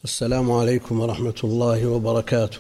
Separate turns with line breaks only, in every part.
السلام عليكم ورحمة الله وبركاته.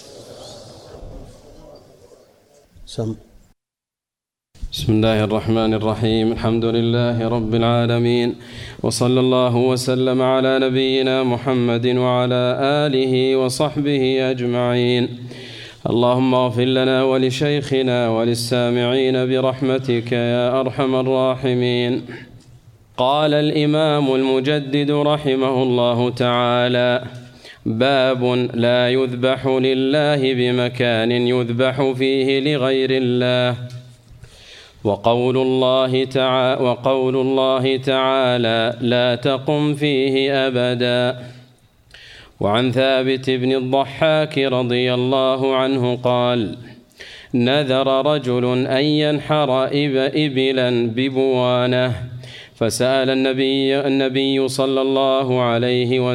بسم الله الرحمن الرحيم. الحمد لله رب العالمين، وصلى الله وسلم على نبينا محمد وعلى آله وصحبه أجمعين. اللهم اغفر لنا ولشيخنا وللسامعين برحمتك يا أرحم الراحمين. قال الإمام المجدد رحمه الله تعالى: باب لا يذبح لله بمكان يذبح فيه لغير الله. وقول الله تعالى لا تقم فيه أبدا. وعن ثابت بن الضحاك رضي الله عنه قال: نذر رجل أن ينحر إبلا ببوانه، فسأل النبي صلى الله عليه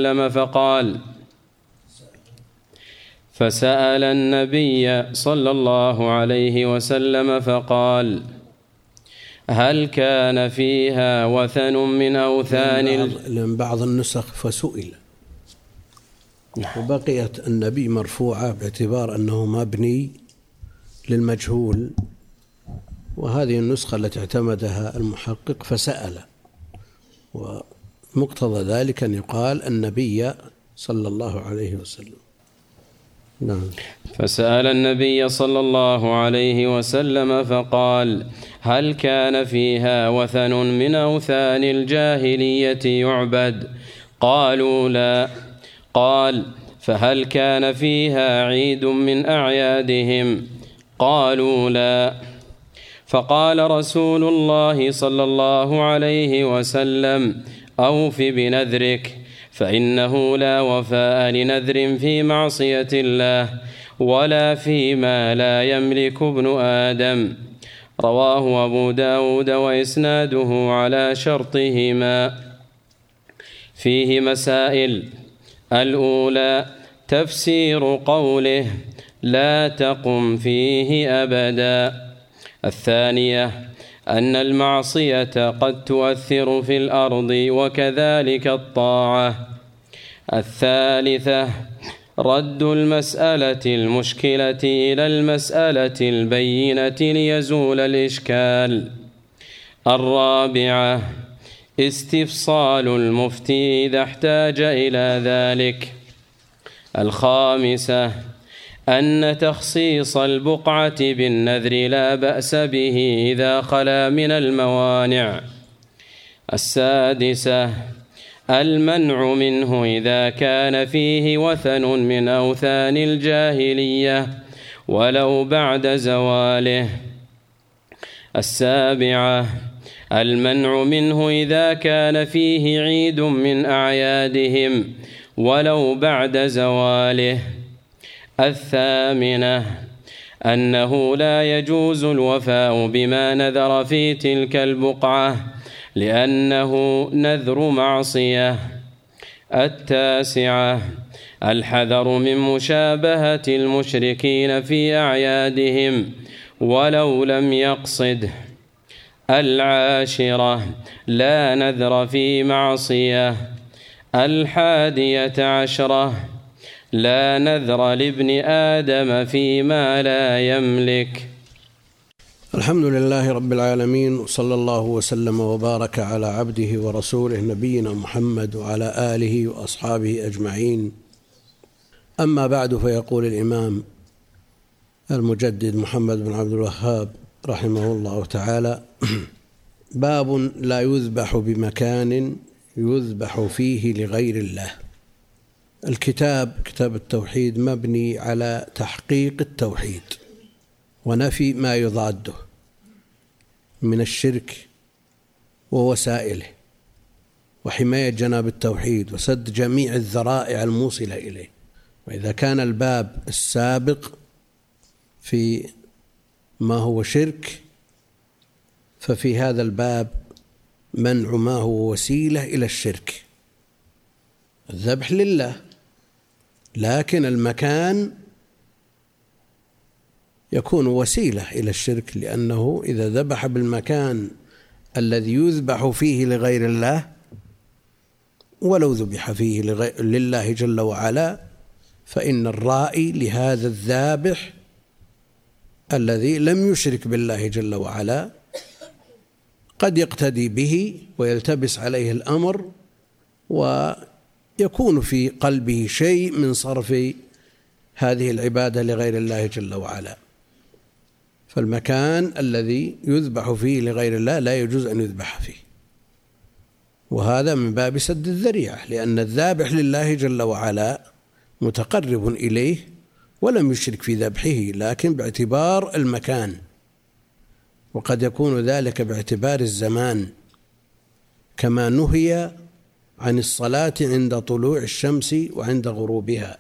وسلم فقال: هل كان فيها وثن من أوثان
بعض النسخ فسئل، وبقيت النبي مرفوعة باعتبار أنه مبني للمجهول، وهذه النسخة التي اعتمدها المحقق فسأل، ومقتضى ذلك أن يقال النبي صلى الله عليه وسلم. نعم.
فسأل النبي صلى الله عليه وسلم فقال: هل كان فيها وثن من أوثان الجاهلية يعبد؟ قالوا لا. قال: فهل كان فيها عيد من أعيادهم؟ قالوا لا. فقال رسول الله صلى الله عليه وسلم: أوف بنذرك، فإنه لا وفاء لنذر في معصية الله ولا فيما لا يملك ابن آدم. رواه أبو داود وإسناده على شرطهما. فيه مسائل: الأولى تفسير قوله لا تقم فيه أبدا. الثانية أن المعصية قد تؤثر في الأرض وكذلك الطاعة. الثالثة رد المسألة المشكلة إلى المسألة البينة ليزول الإشكال. الرابعة استفصال المفتي إذا احتاج إلى ذلك. الخامسة أن تخصيص البقعة بالنذر لا بأس به إذا خلا من الموانع. السادسة المنع منه إذا كان فيه وثن من أوثان الجاهلية ولو بعد زواله. السابعة المنع منه إذا كان فيه عيد من أعيادهم ولو بعد زواله. الثامنة أنه لا يجوز الوفاء بما نذر في تلك البقعة لأنه نذر معصية. التاسعة الحذر من مشابهة المشركين في أعيادهم ولو لم يقصد. العاشرة لا نذر في معصية. 11 لا نذر لابن آدم فيما لا يملك.
الحمد لله رب العالمين، وصلى الله وسلم وبارك على عبده ورسوله نبينا محمد وعلى آله وأصحابه أجمعين. أما بعد، فيقول الإمام المجدد محمد بن عبد الوهاب رحمه الله تعالى: باب لا يذبح بمكان يذبح فيه لغير الله. كتاب التوحيد مبني على تحقيق التوحيد ونفي ما يضاده من الشرك ووسائله، وحماية جناب التوحيد وسد جميع الذرائع الموصلة إليه. وإذا كان الباب السابق في ما هو شرك، ففي هذا الباب منع ما هو وسيلة إلى الشرك. الذبح لله، لكن المكان يكون وسيلة إلى الشرك، لأنه إذا ذبح بالمكان الذي يذبح فيه لغير الله ولو ذبح فيه لله جل وعلا، فإن الرائي لهذا الذابح الذي لم يشرك بالله جل وعلا قد يقتدي به ويلتبس عليه الأمر، ويكون في قلبه شيء من صرف هذه العبادة لغير الله جل وعلا. فالمكان الذي يذبح فيه لغير الله لا يجوز أن يذبح فيه، وهذا من باب سد الذريعة، لأن الذابح لله جل وعلا متقرب إليه ولم يشرك في ذبحه، لكن باعتبار المكان، وقد يكون ذلك باعتبار الزمان، كما نهي عن الصلاة عند طلوع الشمس وعند غروبها،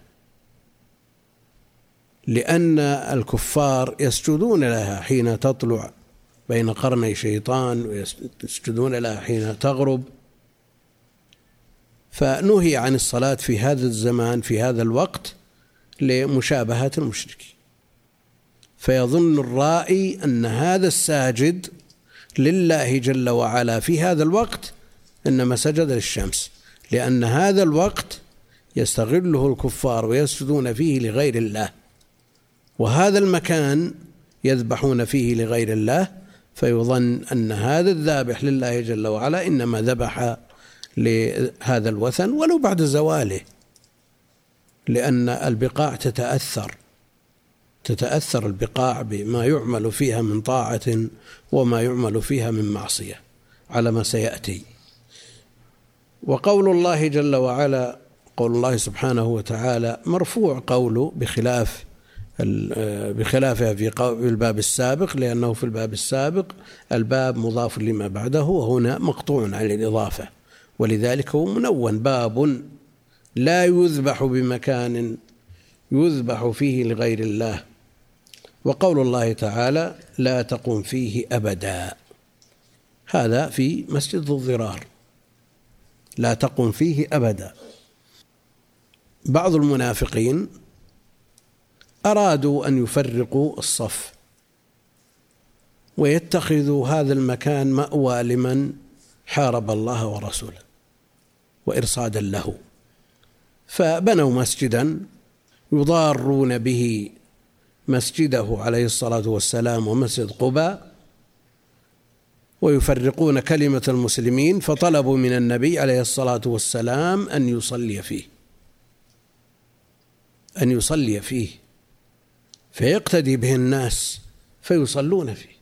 لأن الكفار يسجدون لها حين تطلع بين قرني شيطان، ويسجدون لها حين تغرب، فنهي عن الصلاة في هذا الزمان في هذا الوقت لمشابهة المشركين. فيظن الرائي أن هذا الساجد لله جل وعلا في هذا الوقت إنما سجد للشمس، لأن هذا الوقت يستغله الكفار ويسجدون فيه لغير الله، وهذا المكان يذبحون فيه لغير الله، فيظن أن هذا الذابح لله جل وعلا إنما ذبح لهذا الوثن ولو بعد زواله، لأن البقاع تتأثر البقاع بما يعمل فيها من طاعة وما يعمل فيها من معصية على ما سيأتي. وقول الله جل وعلا، قول الله سبحانه وتعالى مرفوع قوله بخلافها في الباب السابق، لأنه في الباب السابق الباب مضاف لما بعده، وهنا مقطوع عن الإضافة، ولذلك هو منون باب لا يذبح بمكان يذبح فيه لغير الله. وقول الله تعالى لا تقم فيه أبدا، هذا في مسجد ذو الضرار، لا تقم فيه أبدا. بعض المنافقين أرادوا أن يفرقوا الصف ويتخذوا هذا المكان مأوى لمن حارب الله ورسوله وإرصادا له، فبنوا مسجدا يضارون به مسجده عليه الصلاة والسلام ومسجد قباء، ويفرقون كلمة المسلمين، فطلبوا من النبي عليه الصلاة والسلام أن يصلي فيه فيقتدي به الناس فيصلون فيه.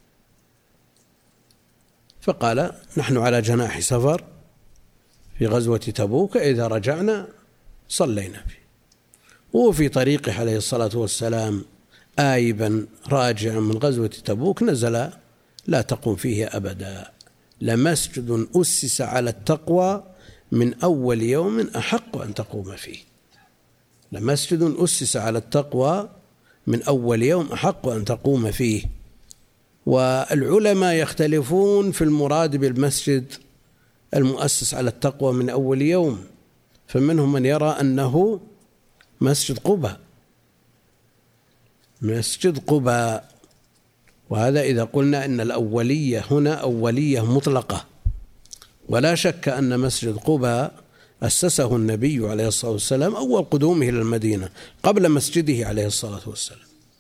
فقال نحن على جناح سفر في غزوة تبوك، إذا رجعنا صلينا فيه. وفي طريقه عليه الصلاة والسلام آيبا راجعا من غزوة تبوك نزل لا تقوم فيه أبدا، لمسجد أسس على التقوى من أول يوم أحق أن تقوم فيه. لمسجد أسس على التقوى من أول يوم أحق أن تقوم فيه. والعلماء يختلفون في المراد بالمسجد المؤسس على التقوى من أول يوم، فمنهم من يرى أنه مسجد قباء، وهذا إذا قلنا أن الأولية هنا أولية مطلقة، ولا شك أن مسجد قباء أسسه النبي عليه الصلاة والسلام أول قدومه إلى المدينة قبل مسجده عليه الصلاة والسلام.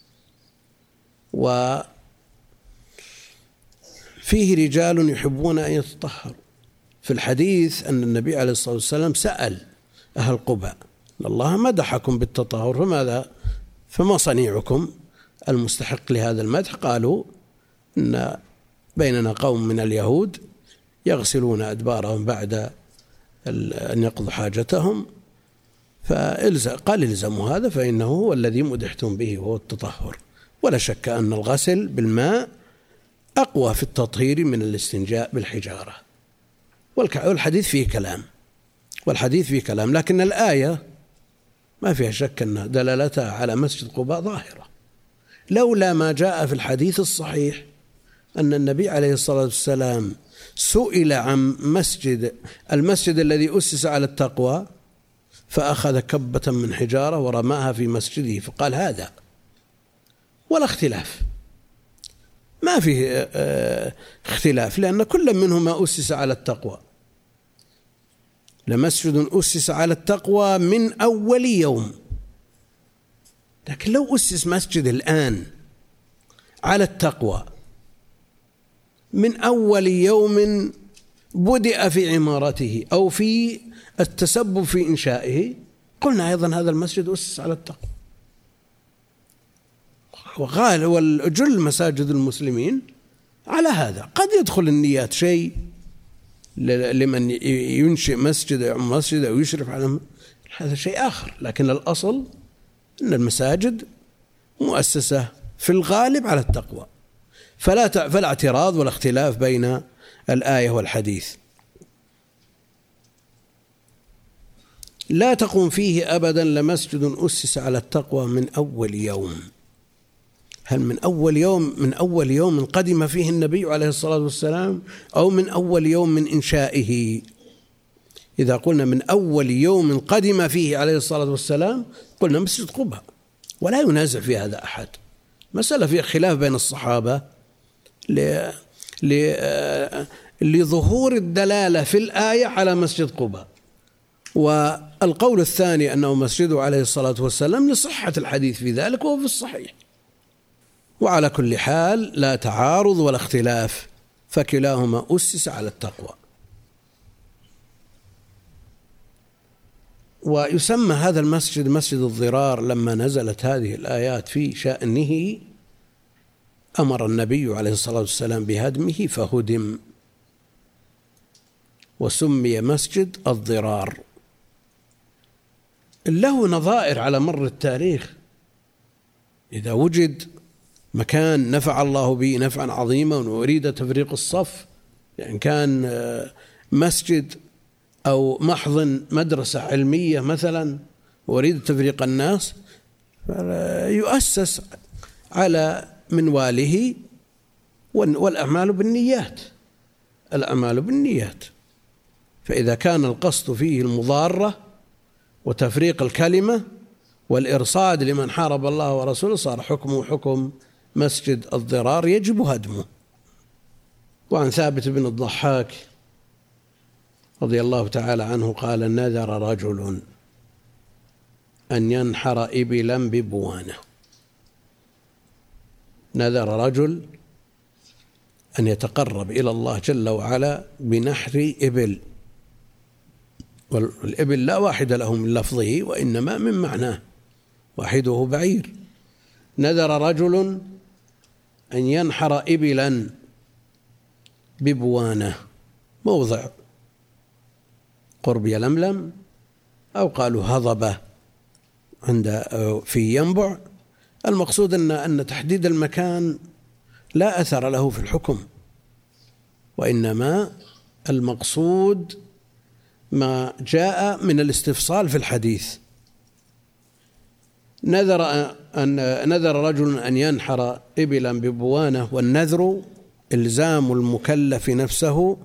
وفيه رجال يحبون أن يتطهروا. في الحديث أن النبي عليه الصلاة والسلام سأل أهل قباء الله مدحكم بالتطهر فما صنيعكم المستحق لهذا المدح؟ قالوا إن بيننا قوم من اليهود يغسلون أدبارهم بعد أن يقضوا حاجتهم، قال الزموا هذا فإنه هو الذي مدحتم به وهو التطهر. ولا شك أن الغسل بالماء أقوى في التطهير من الاستنجاء بالحجارة، والحديث فيه كلام، لكن الآية ما فيها شك أن دلالتها على مسجد قباء ظاهرة، لولا ما جاء في الحديث الصحيح أن النبي عليه الصلاة والسلام سئل عن المسجد الذي أسس على التقوى، فأخذ كبة من حجارة ورماها في مسجده فقال هذا، ولا اختلاف، ما فيه اختلاف، لأن كل منهما أسس على التقوى. لمسجد أسس على التقوى من أول يوم. لكن لو أسس مسجد الآن على التقوى من أول يوم بدأ في عمارته أو في التسبب في إنشائه، قلنا أيضا هذا المسجد أسس على التقوى. وقال والجل مساجد المسلمين على هذا. قد يدخل النيات شيء لمن ينشئ مسجد أو يشرف على هذا شيء آخر، لكن الأصل أن المساجد مؤسسة في الغالب على التقوى، فلا اعتراض ولا اختلاف بين الآية والحديث. لا تقوم فيه أبدا لمسجد أسس على التقوى من أول يوم. هل من أول يوم قدم فيه النبي عليه الصلاة والسلام أو من أول يوم من إنشائه؟ إذا قلنا من أول يوم قدم فيه عليه الصلاة والسلام قلنا مسجد قباء، ولا ينازع في هذا أحد. مسألة فيها خلاف بين الصحابة لظهور الدلالة في الآية على مسجد قباء، والقول الثاني أنه مسجده عليه الصلاة والسلام لصحة الحديث في ذلك وهو في الصحيح. وعلى كل حال لا تعارض ولا اختلاف، فكلاهما أسس على التقوى. ويسمى هذا المسجد مسجد الضرار لما نزلت هذه الآيات في شأنه، أمر النبي عليه الصلاة والسلام بهدمه فهدم، وسمي مسجد الضرار. له نظائر على مر التاريخ. إذا وجد مكان نفع الله به نفعا عظيما وأريد تفريق الصف، يعني كان مسجد أو محضن مدرسة علمية مثلا وأريد تفريق الناس، يؤسس على منواله، والأعمال بالنيات. الأعمال بالنيات، فإذا كان القصد فيه المضارة وتفريق الكلمة والإرصاد لمن حارب الله ورسوله صار حكمه حكم مسجد الضرار، يجب هدمه. وعن ثابت بن الضحاك رضي الله تعالى عنه قال: نذر رجل أن ينحر إبلا ببوانة. نذر رجل أن يتقرب إلى الله جل وعلا بنحر إبل، والإبل لا واحد له من لفظه وإنما من معناه، واحده بعير. نذر رجل أن ينحر إبلا ببوانة، موضع قرب يلملم، أو قالوا هضبة في ينبع. المقصود أن تحديد المكان لا أثر له في الحكم، وإنما المقصود ما جاء من الاستفصال في الحديث. نذر رجل أن ينحر إبلا ببوانة، والنذر إلزام المكلف نفسه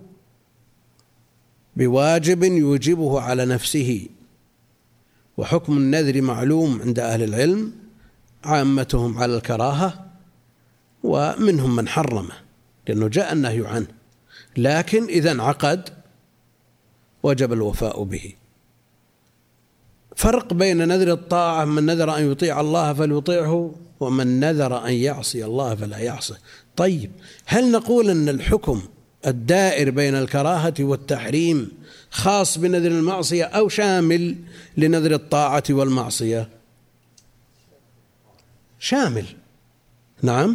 بواجب يوجبه على نفسه. وحكم النذر معلوم عند أهل العلم، عامتهم على الكراهة ومنهم من حرمه لأنه جاء النهي عنه، لكن إذا انعقد وجب الوفاء به. فرق بين نذر الطاعة: من نذر أن يطيع الله فليطيعه، ومن نذر أن يعصي الله فلا يعصه. طيب، هل نقول أن الحكم الدائر بين الكراهة والتحريم خاص بنذر المعصية أو شامل لنذر الطاعة والمعصية؟ شامل، نعم.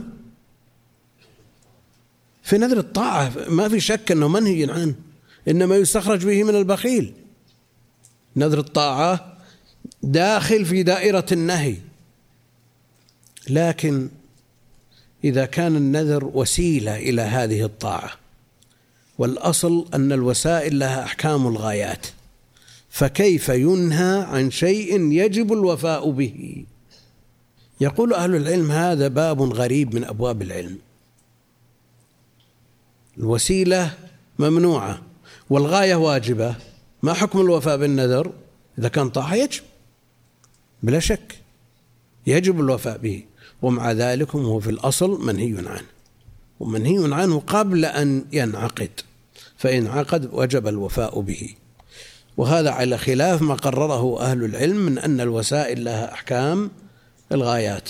في نذر الطاعة ما في شك أنه منهي عنه، إنما يستخرج به من البخيل. نذر الطاعة داخل في دائرة النهي، لكن إذا كان النذر وسيلة إلى هذه الطاعة، والأصل أن الوسائل لها أحكام الغايات، فكيف ينهى عن شيء يجب الوفاء به؟ يقول أهل العلم: هذا باب غريب من أبواب العلم. الوسيلة ممنوعة والغاية واجبة، ما حكم الوفاء بالنذر؟ إذا كان طاعة يجب بلا شك، يجب الوفاء به، ومع ذلك هو في الأصل منهي عنه، ومنهي عنه قبل أن ينعقد، فإن عقد وجب الوفاء به. وهذا على خلاف ما قرره أهل العلم من أن الوسائل لها أحكام الغايات.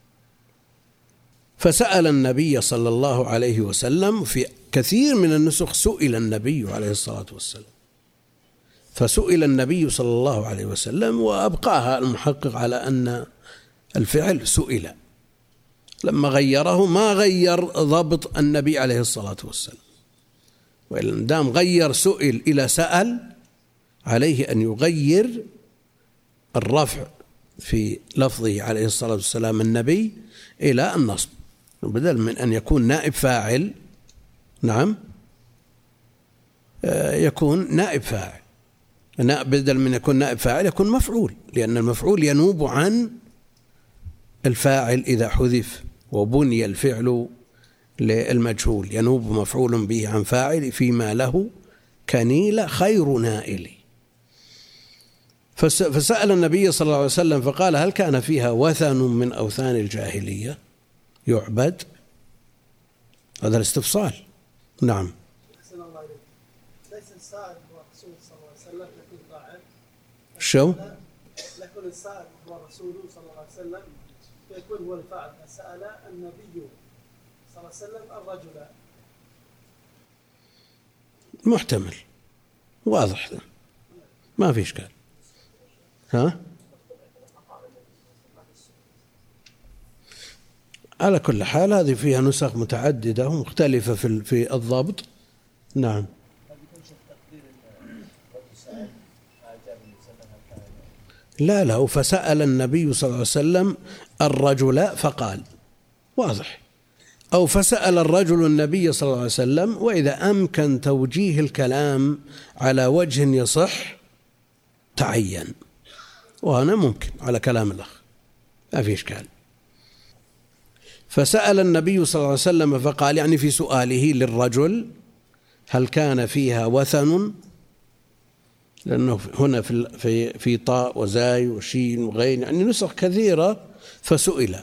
فسأل النبي صلى الله عليه وسلم في كثير من النسخ سئل النبي عليه الصلاة والسلام، فسئل النبي صلى الله عليه وسلم وأبقاها المحقق على أن الفعل سئل، لما غيره ما غير ضبط النبي عليه الصلاة والسلام، وإن دام غير سئل إلى سأل عليه أن يغير الرفع في لفظه عليه الصلاة والسلام النبي إلى النصب، بدل من أن يكون نائب فاعل نعم يكون نائب فاعل، بدل من يكون نائب فاعل يكون مفعول، لأن المفعول ينوب عن الفاعل إذا حذف وبني الفعل للمجهول، ينوب مفعول به عن فاعل فيما له كنيل خير نائل. فسأل النبي صلى الله عليه وسلم فقال: هل كان فيها وثن من أوثان الجاهلية يعبد؟ هذا الاستفصال. نعم.
ليس السائل هو الرسول صلى الله عليه وسلم لكن فاعل.
شو؟
لكن السائل هو الرسول صلى الله عليه وسلم فيكون هو الفاعل. فسأل النبي صلى الله عليه وسلم الرجل.
محتمل، واضح، ما في إشكال. ها؟ على كل حال هذه فيها نسخ متعددة ومختلفة في الضبط. نعم. لا فسأل النبي صلى الله عليه وسلم الرجل فقال، واضح، أو فسأل الرجل النبي صلى الله عليه وسلم، وإذا أمكن توجيه الكلام على وجه يصح تعين، وهنا ممكن على كلام الأخ ما في إشكال. فسأل النبي صلى الله عليه وسلم فقال، يعني في سؤاله للرجل: هل كان فيها وثن؟ لأنه هنا في طاء وزاي وشين وغين، يعني نسخ كثيرة، فسئل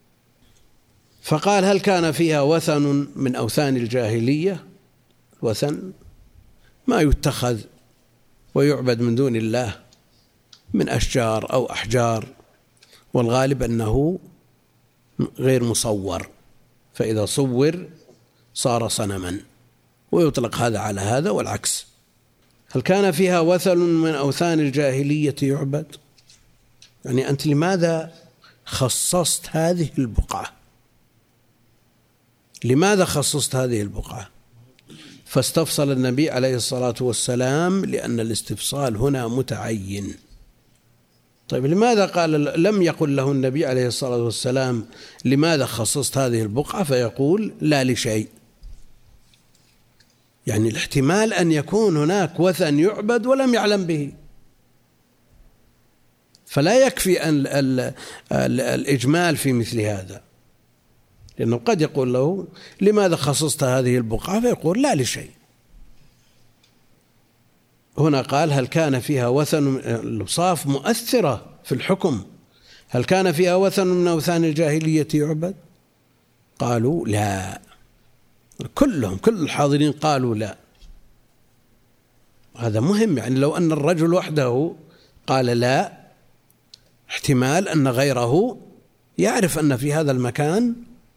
فقال: هل كان فيها وثن من أوثان الجاهلية؟ وثن ما يتخذ ويعبد من دون الله من أشجار أو أحجار، والغالب أنه غير مصور، فإذا صور صار صنما، ويطلق هذا على هذا والعكس. هل كان فيها وثن من أوثان الجاهلية يعبد؟ يعني أنت لماذا خصصت هذه البقعة؟ لماذا خصصت هذه البقعة؟ فاستفصل النبي عليه الصلاة والسلام، لأن الاستفصال هنا متعين. طيب لماذا قال لم يقل له النبي عليه الصلاة والسلام لماذا خصصت هذه البقعة فيقول لا لشيء؟ يعني الاحتمال أن يكون هناك وثن يعبد ولم يعلم به، فلا يكفي أن الإجمال في مثل هذا، لأنه قد يقول له لماذا خصصت هذه البقعة فيقول لا لشيء. هنا قال: هل كان فيها وثن؟ الأوصاف مؤثرة في الحكم. هل كان فيها وثن من أوثان الجاهلية يعبد؟ قالوا لا، كل الحاضرين قالوا لا. هذا مهم، يعني لو أن الرجل وحده قال لا، احتمال أن غيره يعرف أن في هذا المكان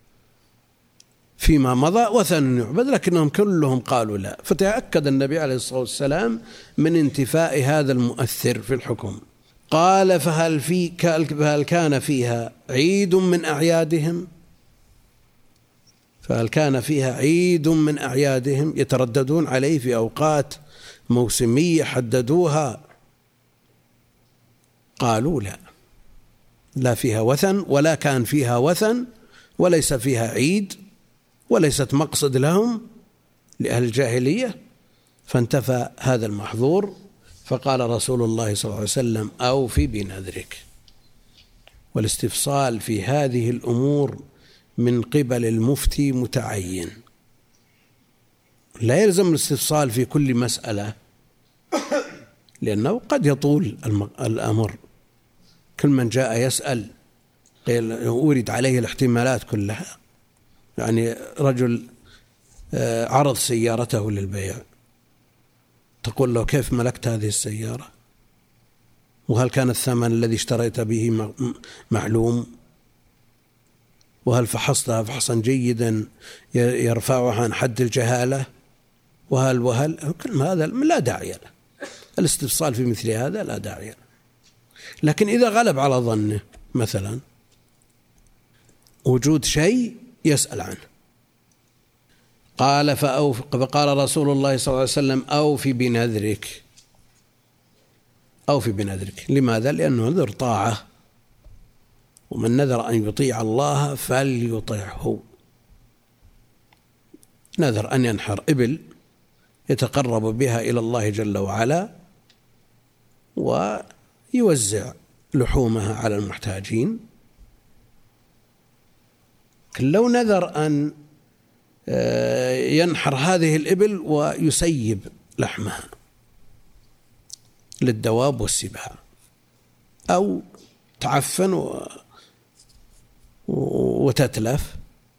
فيما مضى وثن يعبد، لكنهم كلهم قالوا لا، فتأكد النبي عليه الصلاة والسلام من انتفاء هذا المؤثر في الحكم. قال: فهل كان فيها عيد من أعيادهم؟ فهل كان فيها عيد من أعيادهم يترددون عليه في أوقات موسمية حددوها؟ قالوا لا فيها وثن، ولا كان فيها وثن، وليس فيها عيد، وليست مقصد لهم لأهل الجاهلية، فانتفى هذا المحظور. فقال رسول الله صلى الله عليه وسلم: أوفي بنذرك. والاستفصال في هذه الأمور من قبل المفتي متعين، لا يلزم الاستفصال في كل مسألة، لأنه قد يطول الأمر. كل من جاء يسأل أورد عليه الاحتمالات كلها. يعني رجل عرض سيارته للبيع تقول له كيف ملكت هذه السيارة؟ وهل كان الثمن الذي اشتريت به معلوم؟ وهل فحصتها فحصا جيدا يرفعها عن حد الجهالة؟ وهل كل هذا لا داعي له. الاستفصال في مثل هذا لا داعي له. لكن إذا غلب على ظنه مثلا وجود شيء يسأل عنه، فقال رسول الله صلى الله عليه وسلم أوفي بنذرك. أوفي بنذرك. لماذا؟ لأنه نذر طاعة، ومن نذر أن يطيع الله فليطعه. نذر أن ينحر إبل يتقرب بها إلى الله جل وعلا ويوزع لحومها على المحتاجين. لو نذر أن ينحر هذه الإبل ويسيب لحمها للدواب والسباع، أو تعفن وتتلف،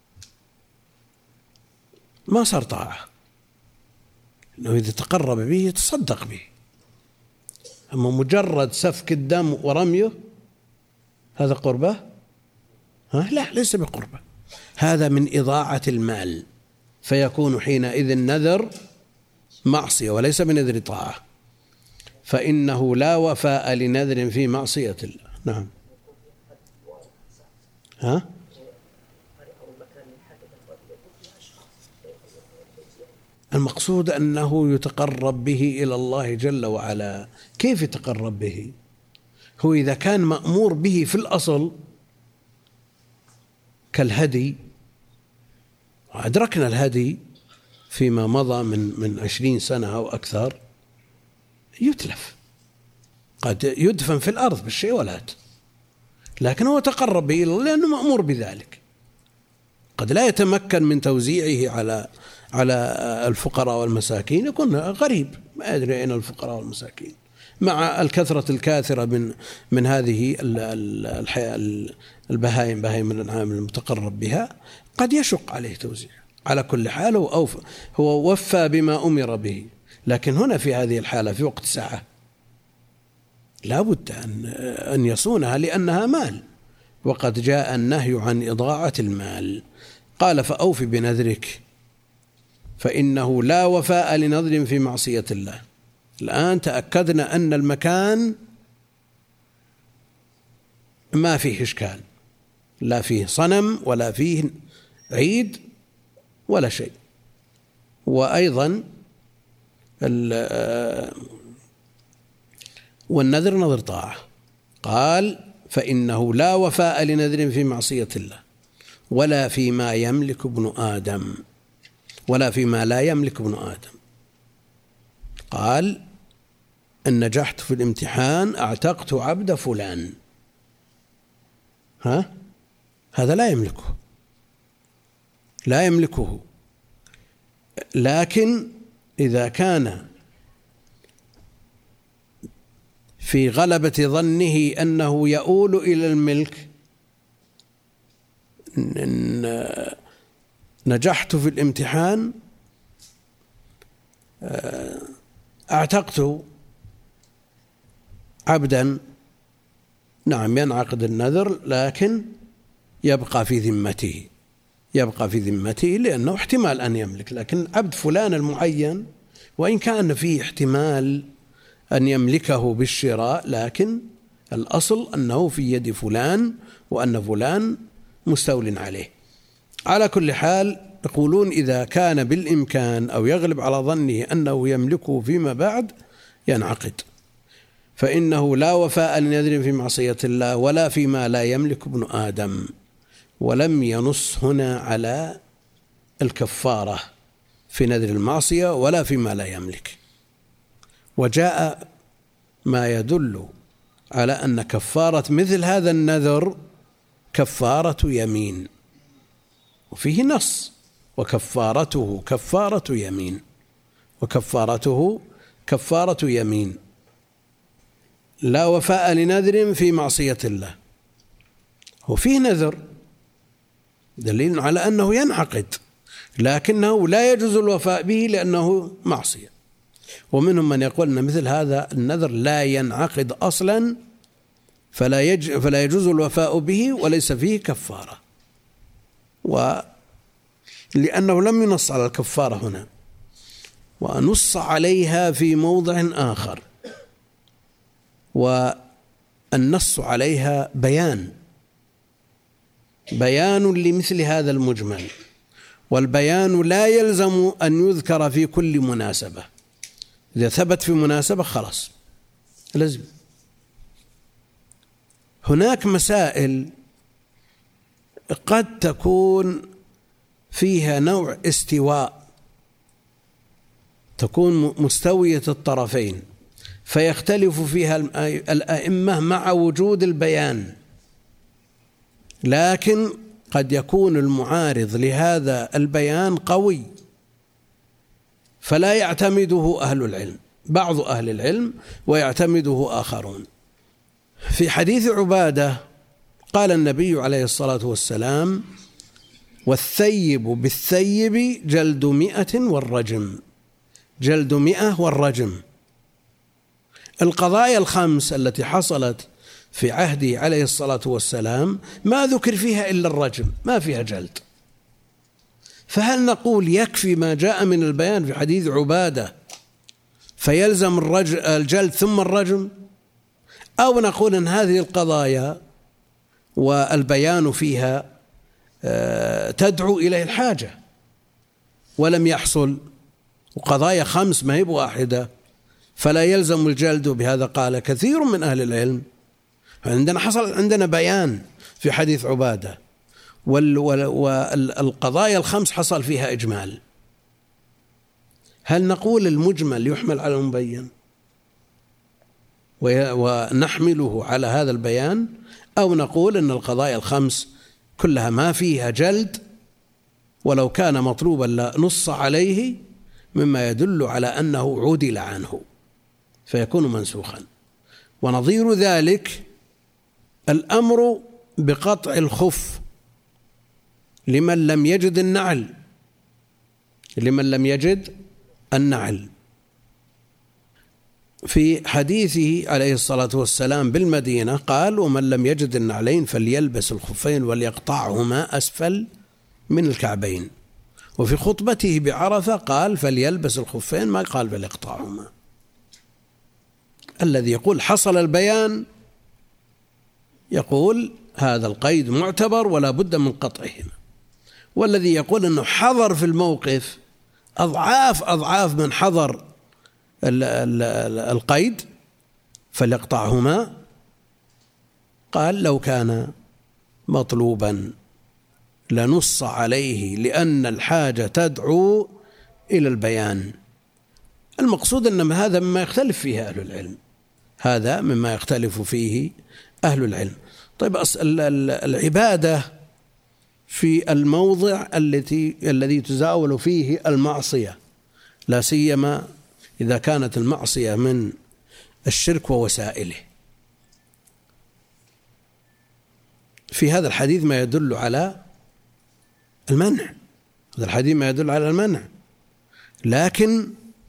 ما صار طاعة، إنه إذا تقرب به يتصدق به. أما مجرد سفك الدم ورميه هذا قربة؟ لا، ليس بقربة، هذا من إضاعة المال، فيكون حينئذ نذر معصية وليس بنذر طاعة، فإنه لا وفاء لنذر في معصية الله. نعم. المقصود أنه يتقرب به إلى الله جل وعلا. كيف يتقرب به؟ هو إذا كان مأمور به في الأصل كالهدي، أدركنا الهدي فيما مضى من 20 سنة أو أكثر، يتلف، قد يدفن في الأرض بالشيولات، لكن هو تقرب به لأنه مأمور بذلك. قد لا يتمكن من توزيعه على الفقراء والمساكين، يكون غريب ما يدري أين الفقراء والمساكين، مع الكثرة الكاثرة من هذه البهائم، بهائم الأنعام المتقرب بها، قد يشق عليه توزيع. على كل حال هو وفى بما أمر به، لكن هنا في هذه الحالة في وقت ساعة لا بد أن يصونها لأنها مال، وقد جاء النهي عن إضاعة المال. قال فأوف بنذرك فإنه لا وفاء لنذر في معصية الله. الآن تأكدنا أن المكان ما فيه إشكال، لا فيه صنم ولا فيه عيد ولا شيء. وأيضا والنذر نذر طاعة. قال فإنه لا وفاء لنذر في معصية الله ولا فيما يملك ابن آدم، ولا فيما لا يملك ابن آدم. قال إن نجحت في الامتحان أعتقت عبد فلان، هذا لا يملكه، لكن إذا كان في غلبة ظنه أنه يؤول إلى الملك، نجحت في الامتحان أعتقت عبدا، نعم ينعقد النذر، لكن يبقى في ذمته لأنه احتمال أن يملك. لكن عبد فلان المعين وإن كان فيه احتمال أن يملكه بالشراء، لكن الأصل أنه في يد فلان وأن فلان مستول عليه. على كل حال يقولون إذا كان بالإمكان أو يغلب على ظنه أنه يملكه فيما بعد ينعقد، فإنه لا وفاء لنذر في معصية الله ولا فيما لا يملك ابن آدم. ولم ينص هنا على الكفارة في نذر المعصية ولا فيما لا يملك. وجاء ما يدل على أن كفارة مثل هذا النذر كفارة يمين، وفيه نص وكفارته كفارة يمين، وكفارته كفارة يمين. لا وفاء لنذر في معصية الله، وفيه نذر دليل على أنه ينعقد، لكنه لا يجوز الوفاء به لأنه معصية. ومنهم من يقول أن مثل هذا النذر لا ينعقد أصلا فلا يجوز الوفاء به وليس فيه كفارة، لأنه لم ينص على الكفارة هنا، ونص عليها في موضع آخر، والنص عليها بيان لمثل هذا المجمل، والبيان لا يلزم أن يذكر في كل مناسبة، إذا ثبت في مناسبة خلاص لازم. هناك مسائل قد تكون فيها نوع استواء، تكون مستوية الطرفين، فيختلف فيها الأئمة مع وجود البيان، لكن قد يكون المعارض لهذا البيان قوي فلا يعتمده أهل العلم، بعض أهل العلم، ويعتمده آخرون. في حديث عبادة قال النبي عليه الصلاة والسلام: والثيب بالثيب جلد 100 والرجم، جلد 100 والرجم. القضايا الخمس التي حصلت في عهده عليه الصلاة والسلام ما ذكر فيها إلا الرجم، ما فيها جلد. فهل نقول يكفي ما جاء من البيان في حديث عبادة فيلزم الجلد ثم الرجم، أو نقول أن هذه القضايا والبيان فيها تدعو إليه الحاجة ولم يحصل، وقضايا خمس ما هي بواحدة فلا يلزم الجلد؟ بهذا قال كثير من أهل العلم. حصل عندنا بيان في حديث عبادة، والقضايا الخمس حصل فيها إجمال. هل نقول المجمل يحمل على المبين ونحمله على هذا البيان، أو نقول أن القضايا الخمس كلها ما فيها جلد ولو كان مطلوبا لا نص عليه، مما يدل على أنه عدل عنه فيكون منسوخا؟ ونظير ذلك الأمر بقطع الخف لمن لم يجد النعل، في حديثه عليه الصلاة والسلام بالمدينة قال: ومن لم يجد النعلين فليلبس الخفين وليقطعهما أسفل من الكعبين. وفي خطبته بعرفة قال: فليلبس الخفين، ما قال فليقطعهما. الذي يقول حصل البيان يقول هذا القيد معتبر ولا بد من قطعهما، والذي يقول أنه حضر في الموقف أضعاف من حضر القيد فليقطعهما، قال: لو كان مطلوبا لنص عليه لأن الحاجة تدعو إلى البيان. المقصود أن هذا مما يختلف فيه أهل العلم، هذا مما يختلف فيه أهل العلم. طيب، العبادة في الموضع الذي تزاول فيه المعصية، لا سيما إذا كانت المعصية من الشرك ووسائله، في هذا الحديث ما يدل على المنع، هذا الحديث ما يدل على المنع. لكن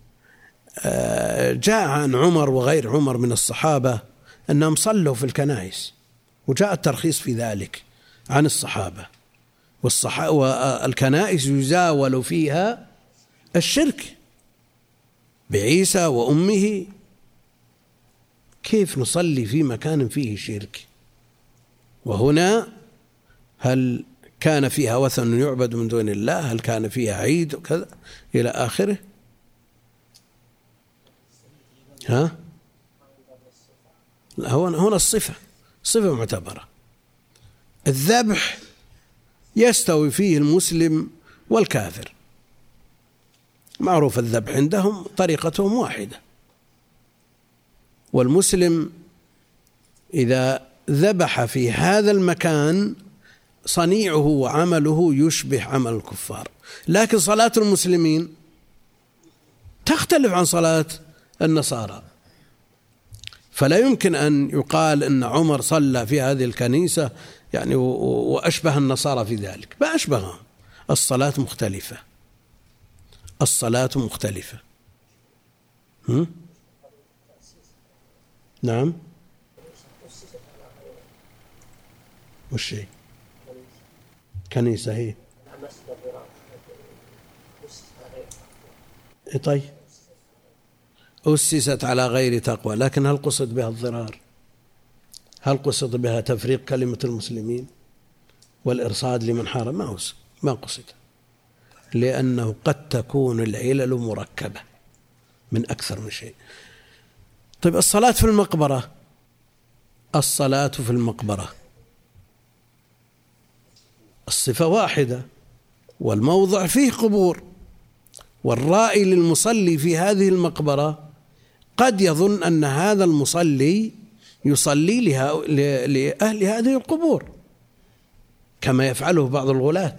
جاء عن عمر وغير عمر من الصحابة أنهم صلوا في الكنائس، وجاء الترخيص في ذلك عن الصحابة، والكنائس يزاول فيها الشرك بعيسى وأمه. كيف نصلي في مكان فيه شرك؟ وهنا هل كان فيها وثن يعبد من دون الله؟ هل كان فيها عيد وكذا إلى آخره؟ هنا الصفة معتبرة. الذبح يستوي فيه المسلم والكافر، معروف الذبح عندهم طريقتهم واحدة، والمسلم إذا ذبح في هذا المكان صنيعه وعمله يشبه عمل الكفار. لكن صلاة المسلمين تختلف عن صلاة النصارى، فلا يمكن أن يقال أن عمر صلى في هذه الكنيسة يعني وأشبه النصارى في ذلك، ما أشبههم. الصلاة مختلفة. نعم. وش هي؟ كنيسة هي. طيب أسست على غير تقوى، لكن هل قصد بها الضرار؟ هل قصد بها تفريق كلمة المسلمين والإرصاد لمن حارب؟ ما قصد، لأنه قد تكون العلل مركبة من أكثر من شيء. طيب الصلاة في المقبرة، الصلاة في المقبرة الصفة واحدة والموضع فيه قبور، والرائي للمصلي في هذه المقبرة قد يظن أن هذا المصلي يصلي لأهل هذه القبور كما يفعله بعض الغلاة.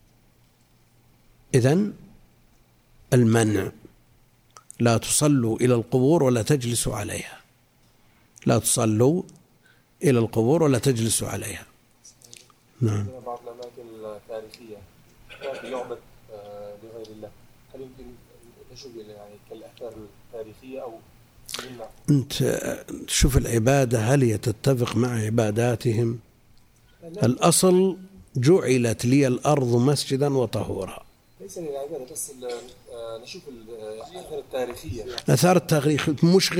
إذن المنع: لا تصلوا إلى القبور ولا تجلسوا عليها، لا تصلوا إلى القبور ولا تجلسوا عليها. نعم.
بعض الأماكن التاريخية يعبد لغير الله، هل يمكن نشوف يعني كالآثار التاريخية أو يمنع؟
أنت شوف العبادة هل هي تتفق مع عباداتهم؟ الأصل: جعلت لي الأرض مسجدا وطهورا.
ليس للعبادة بس، نشوف الآثار التاريخية.
الآثار التاريخية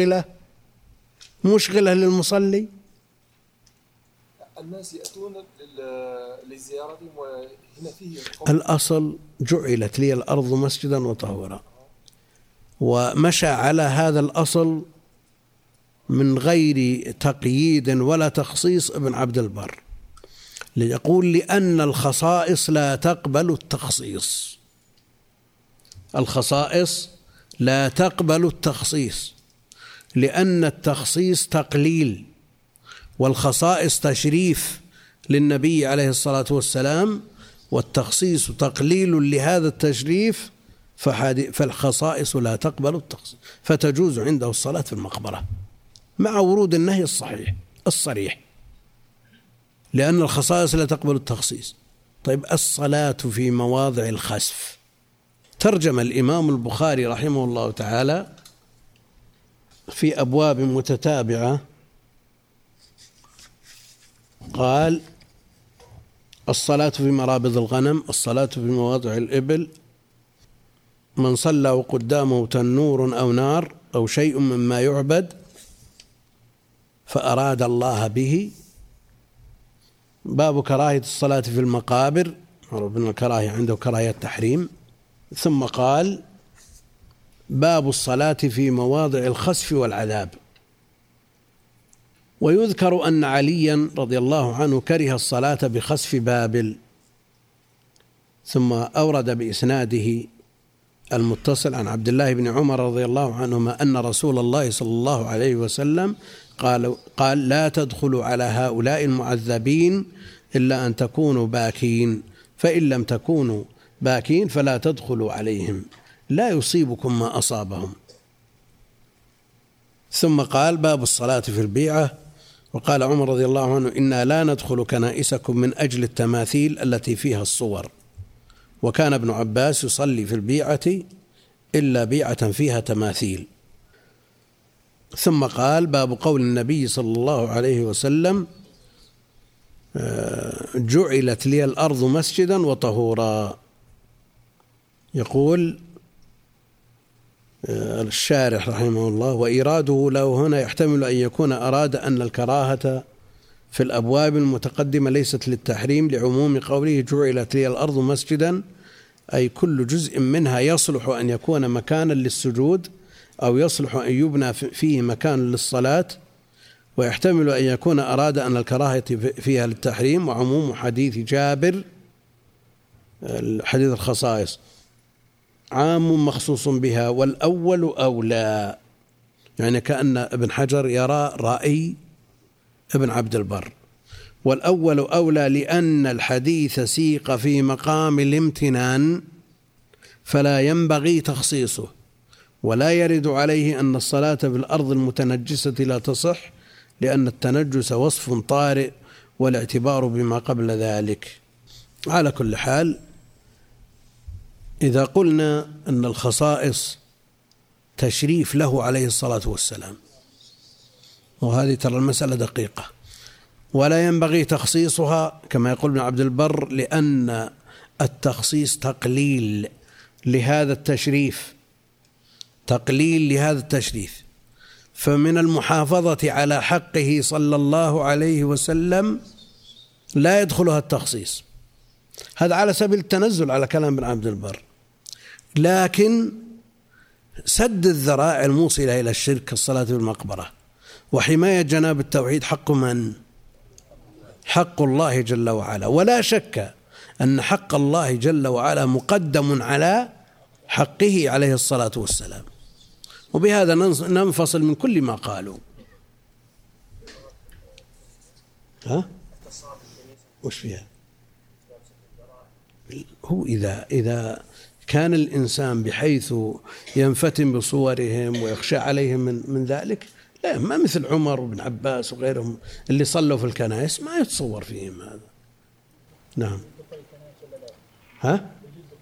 مشغلة للمصلي.
الناس يأتون لزيارتهم وهنا فيه
الأصل: جعلت لي الأرض مسجدا وطهورا، ومشى على هذا الأصل من غير تقييد ولا تخصيص ابن عبد البر، ليقول: لأن الخصائص لا تقبل التخصيص. الخصائص لا تقبل التخصيص، لأن التخصيص تقليل والخصائص تشريف للنبي عليه الصلاة والسلام، والتخصيص تقليل لهذا التشريف، فالخصائص لا تقبل التخصيص، فتجوز عنده الصلاة في المقبرة مع ورود النهي الصريح، لأن الخصائص لا تقبل التخصيص. طيب الصلاة في مواضع الخسف، ترجم الإمام البخاري رحمه الله تعالى في أبواب متتابعة، قال: الصلاة في مرابض الغنم، الصلاة في مواضع الإبل، من صلى وقدامه تنور أو نار أو شيء مما يعبد فأراد الله به. باب كراهية الصلاة في المقابر، ربنا الكراهية عنده كراهية التحريم. ثم قال: باب الصلاة في مواضع الخسف والعذاب. ويذكر أن عليا رضي الله عنه كره الصلاة بخسف بابل. ثم أورد بإسناده المتصل عن عبد الله بن عمر رضي الله عنهما أن رسول الله صلى الله عليه وسلم قال: لا تدخلوا على هؤلاء المعذبين إلا أن تكونوا باكين، فإن لم تكونوا باكين فلا تدخلوا عليهم، لا يصيبكم ما أصابهم. ثم قال: باب الصلاة في البيعة. وقال عمر رضي الله عنه: إنا لا ندخل كنائسكم من أجل التماثيل التي فيها الصور. وكان ابن عباس يصلي في البيعة إلا بيعة فيها تماثيل. ثم قال: باب قول النبي صلى الله عليه وسلم: جعلت لي الأرض مسجدا وطهورا. يقول الشارح رحمه الله: وإراده له هنا يحتمل أن يكون أراد أن الكراهة في الأبواب المتقدمة ليست للتحريم، لعموم قوله: جعلت لي الأرض مسجدا، أي كل جزء منها يصلح أن يكون مكانا للسجود أو يصلح أن يبنى فيه مكان للصلاة. ويحتمل أن يكون أراد أن الكراهة فيها للتحريم، وعموم حديث جابر حديث الخصائص عام مخصوص بها، والأول أولى. يعني كأن ابن حجر يرى رأي ابن عبد البر، والأول أولى لأن الحديث سيق في مقام الامتنان فلا ينبغي تخصيصه، ولا يرد عليه أن الصلاة في الأرض المتنجسة لا تصح، لأن التنجس وصف طارئ والاعتبار بما قبل ذلك. على كل حال، إذا قلنا أن الخصائص تشريف له عليه الصلاة والسلام، وهذه ترى المسألة دقيقة، ولا ينبغي تخصيصها كما يقول ابن عبد البر، لأن التخصيص تقليل لهذا التشريف، تقليل لهذا التشريف. فمن المحافظة على حقه صلى الله عليه وسلم لا يدخلها التخصيص، هذا على سبيل التنزل على كلام ابن عبد البر. لكن سد الذرائع الموصلة إلى الشرك كالصلاة بالمقبرة وحماية جناب التوحيد حق من؟ حق الله جل وعلا، ولا شك أن حق الله جل وعلا مقدم على حقه عليه الصلاة والسلام. وبهذا ننفصل من كل ما قالوا. ها؟ وش فيها؟ هو إذا كان الإنسان بحيث ينفتن بصورهم ويخشى عليهم من ذلك، لا، ما مثل عمر وابن عباس وغيرهم اللي صلوا في الكنائس ما يتصور فيهم هذا. نعم. ها؟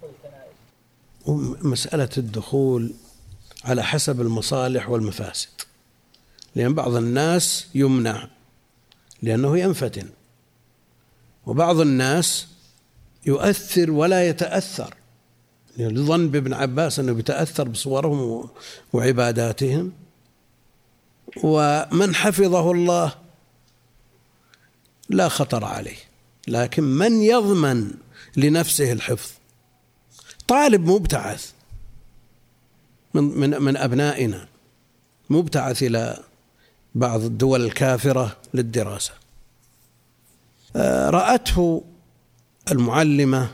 مسألة الدخول على حسب المصالح والمفاسد، لأن بعض الناس يمنع لأنه ينفتن، وبعض الناس يؤثر ولا يتأثر، يعني ظن بابن عباس أنه يتأثر بصورهم وعباداتهم. ومن حفظه الله لا خطر عليه، لكن من يضمن لنفسه الحفظ؟ طالب مبتعث من أبنائنا، مبتعث إلى بعض الدول الكافرة للدراسة، رأته المعلمة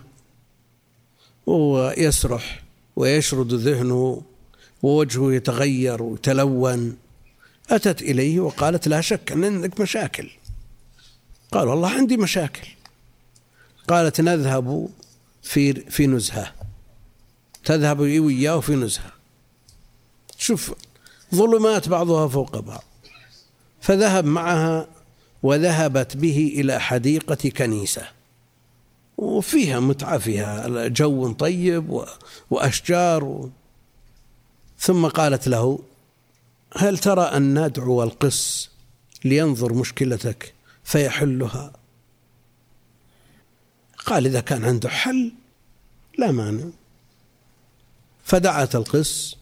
ويسرح ويشرد ذهنه ووجهه يتغير ويتلون، أتت إليه وقالت: لا شك أن عندك مشاكل. قال: والله عندي مشاكل. قالت: نذهب في نزهة، تذهب وياه في نزهة. شوف ظلمات بعضها فوق بعض. فذهب معها وذهبت به إلى حديقة كنيسة، وفيها متعة، فيها جو طيب وأشجار. ثم قالت له: هل ترى أن ندعو القس لينظر مشكلتك فيحلها؟ قال: إذا كان عنده حل لا مانع. فدعت القس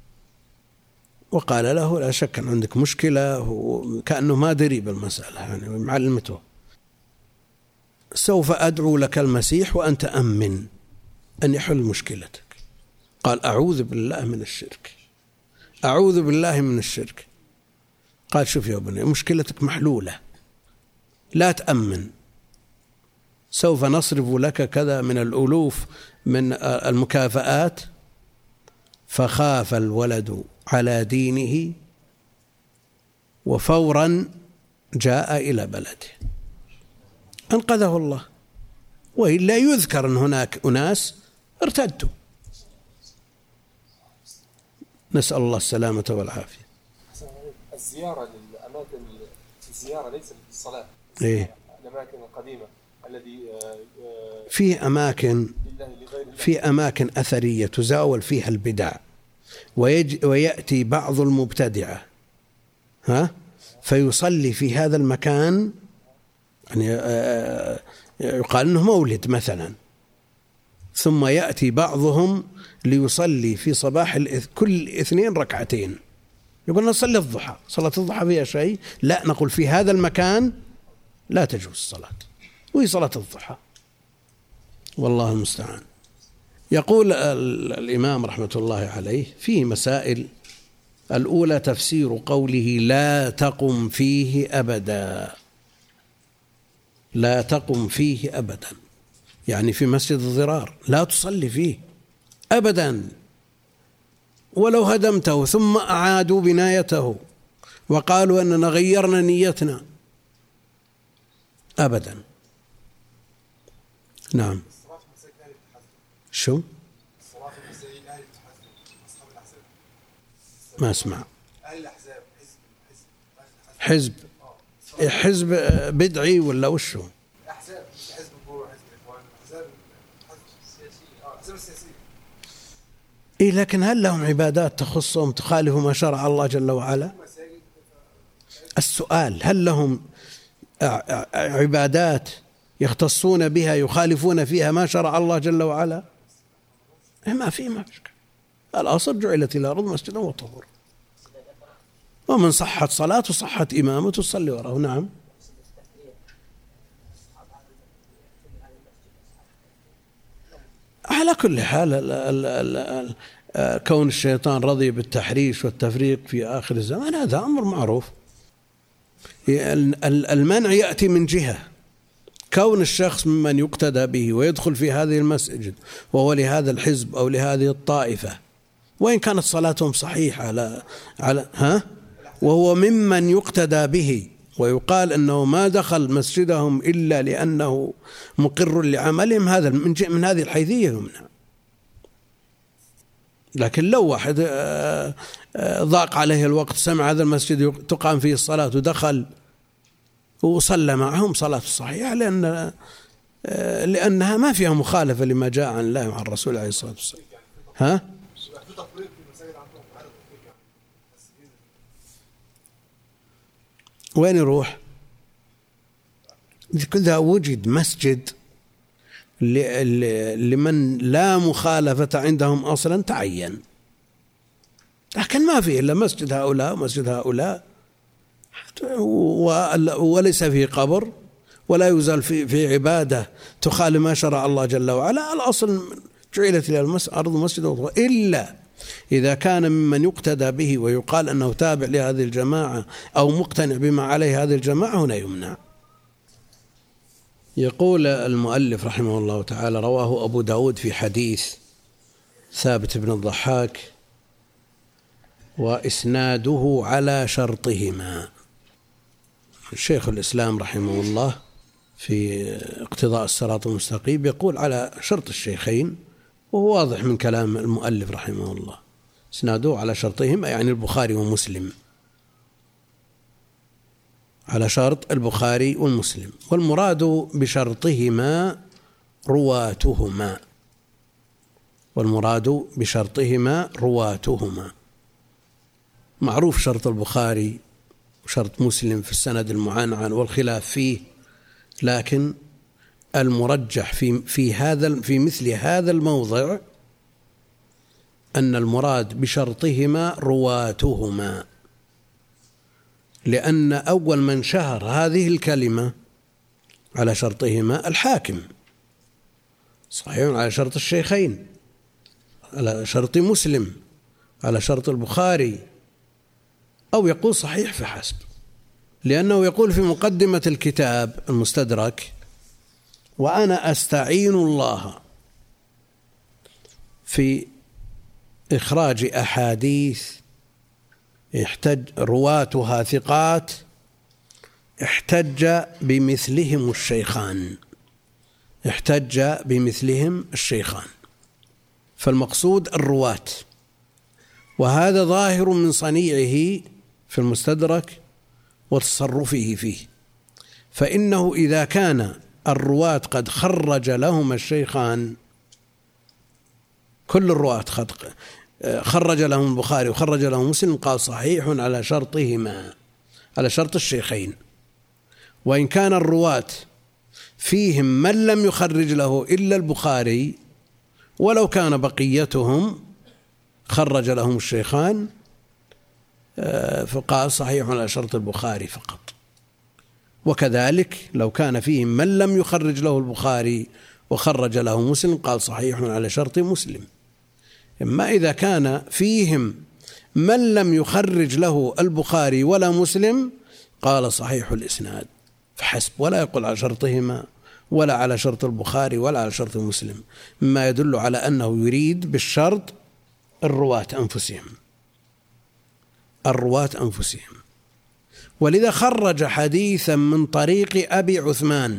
وقال له: لا شك أن عندك مشكلة، وكأنه ما دري بالمسألة، يعني معلمته: سوف أدعو لك المسيح وأنت أمن أن يحل مشكلتك. قال: أعوذ بالله من الشرك، أعوذ بالله من الشرك. قال: شوف يا بني، مشكلتك محلولة، لا تأمن، سوف نصرف لك كذا من الألوف من المكافآت. فخاف الولد على دينه وفورا جاء إلى بلده، أنقذه الله. وإلا يذكر أن هناك أناس ارتدوا، نسأل الله السلامة والعافية.
الزيارة للأماكن، الزيارة ليس للصلاة،
إيه؟
الأماكن القديمة الذي
في أماكن أثرية تزاول فيها البدع، ويأتي بعض المبتدعة فيصلي في هذا المكان، يعني يقال أنه مولد مثلا، ثم يأتي بعضهم ليصلي في صباح كل اثنين ركعتين. يقول: نصلي الضحى، صلاة الضحى فيها شيء؟ لا، نقول في هذا المكان لا تجوز الصلاة، وهي صلاة الضحى، والله المستعان. يقول الإمام رحمة الله عليه في مسائل: الأولى تفسير قوله لا تقم فيه أبدا، لا تقم فيه أبدا، يعني في مسجد الضرار لا تصلي فيه أبدا، ولو هدمته ثم أعادوا بنايته وقالوا أننا غيرنا نيتنا، أبدا. نعم. شو؟ ما أسمع. حزب بدعي ولا وشو؟
أحزاب، حزب الجمهور، حزب الإخوان، أحزاب السياسية.
إيه لكن هل لهم عبادات تخصهم تخالف ما شرع الله جل وعلا؟ السؤال هل لهم عبادات يختصون بها يخالفون فيها ما شرع الله جل وعلا؟ ما في مشكلة. الأصل جعلت الأرض مسجدا وطهورا، ومن صحت صلاته صحت إمامته تصلي وراءه. نعم. على كل حال كون الشيطان رضي بالتحريش والتفريق في آخر الزمان هذا أمر معروف. المنع يأتي من جهة كون الشخص ممن يقتدى به ويدخل في هذه المسجد وهو لهذا الحزب أو لهذه الطائفة، وإن كانت صلاتهم صحيحة وهو ممن يقتدى به، ويقال أنه ما دخل مسجدهم إلا لأنه مقر لعملهم، هذا من هذه الحيثية يمنع. لكن لو واحد ضاق عليه الوقت سمع هذا المسجد تقام فيه الصلاة ودخل وصلى معهم صلاته صحيحة، لأنها ما فيها مخالفة لما جاء عن الله وعن الرسول عليه الصلاة والسلام. وين يروح؟ إذا وجد مسجد لمن لا مخالفة عندهم أصلا تعين، لكن ما فيه إلا مسجد هؤلاء ومسجد هؤلاء، وليس فيه قبر ولا يزال في عبادة تخالف ما شرع الله جل وعلا. الأصل جعلت الأرض مسجدا وطهورا، إلا إذا كان ممن يقتدى به ويقال أنه تابع لهذه الجماعة أو مقتنع بما عليه هذه الجماعة، هنا يمنع. يقول المؤلف رحمه الله تعالى: رواه أبو داود في حديث ثابت بن الضحاك وإسناده على شرطهما. شيخ الإسلام رحمه الله في اقتضاء الصراط المستقيم يقول على شرط الشيخين، وهو واضح من كلام المؤلف رحمه الله، إسناده على شرطهما يعني البخاري ومسلم، على شرط البخاري والمسلم، والمراد بشرطهما رواتهما، والمراد بشرطهما رواتهما. معروف شرط البخاري وشرط مسلم في السند المعنعن والخلاف فيه، لكن المرجح في مثل هذا الموضع أن المراد بشرطهما رواتهما، لأن أول من شهر هذه الكلمة على شرطهما الحاكم، صحيح على شرط الشيخين، على شرط مسلم، على شرط البخاري، أو يقول صحيح فحسب، لأنه يقول في مقدمة الكتاب المستدرك: وأنا أستعين الله في إخراج أحاديث رواتها ثقات احتج بمثلهم الشيخان، فالمقصود الرواة، وهذا ظاهر من صنيعه في المستدرك وتصرفه فيه، فإنه إذا كان الرواة قد خرج لهم الشيخان، كل الرواة خرج لهم البخاري وخرج لهم مسلم، قال صحيح على شرطهما، على شرط الشيخين. وإن كان الرواة فيهم من لم يخرج له إلا البخاري، ولو كان بقيتهم خرج لهم الشيخان، فقال صحيح على شرط البخاري فقط. وكذلك لو كان فيهم من لم يخرج له البخاري وخرج له مسلم، قال صحيح على شرط مسلم. إما إذا كان فيهم من لم يخرج له البخاري ولا مسلم، قال صحيح الإسناد فحسب، ولا يقول على شرطهما ولا على شرط البخاري ولا على شرط مسلم، مما يدل على أنه يريد بالشرط الرواة أنفسهم. ولذا خرج حديثا من طريق أبي عثمان،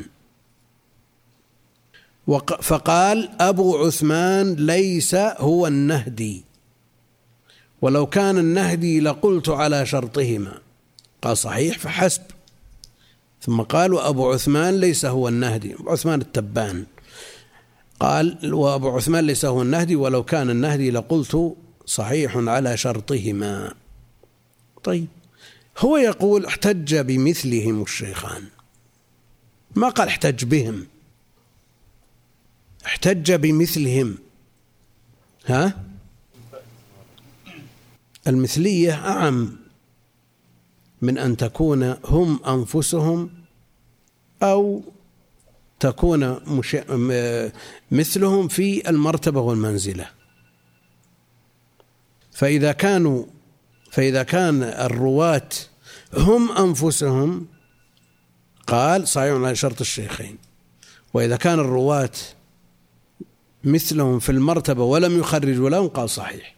فقال: أبو عثمان ليس هو النهدي، ولو كان النهدي لقلت على شرطهما، قال صحيح فحسب. ثم قال: وأبو عثمان ليس هو النهدي، أبو عثمان التبان. قال وأبو عثمان ليس هو النهدي، ولو كان النهدي لقلت صحيح على شرطهما. طيب هو يقول احتج بمثلهم الشيخان، ما قال احتج بهم، احتج بمثلهم. ها؟ المثلية أعم من أن تكون هم أنفسهم أو تكون مثلهم في المرتبة والمنزلة. فإذا كان الرواة هم أنفسهم قال صحيح على شرط الشيخين، وإذا كان الرواة مثلهم في المرتبة ولم يخرجوا لهم قال صحيح.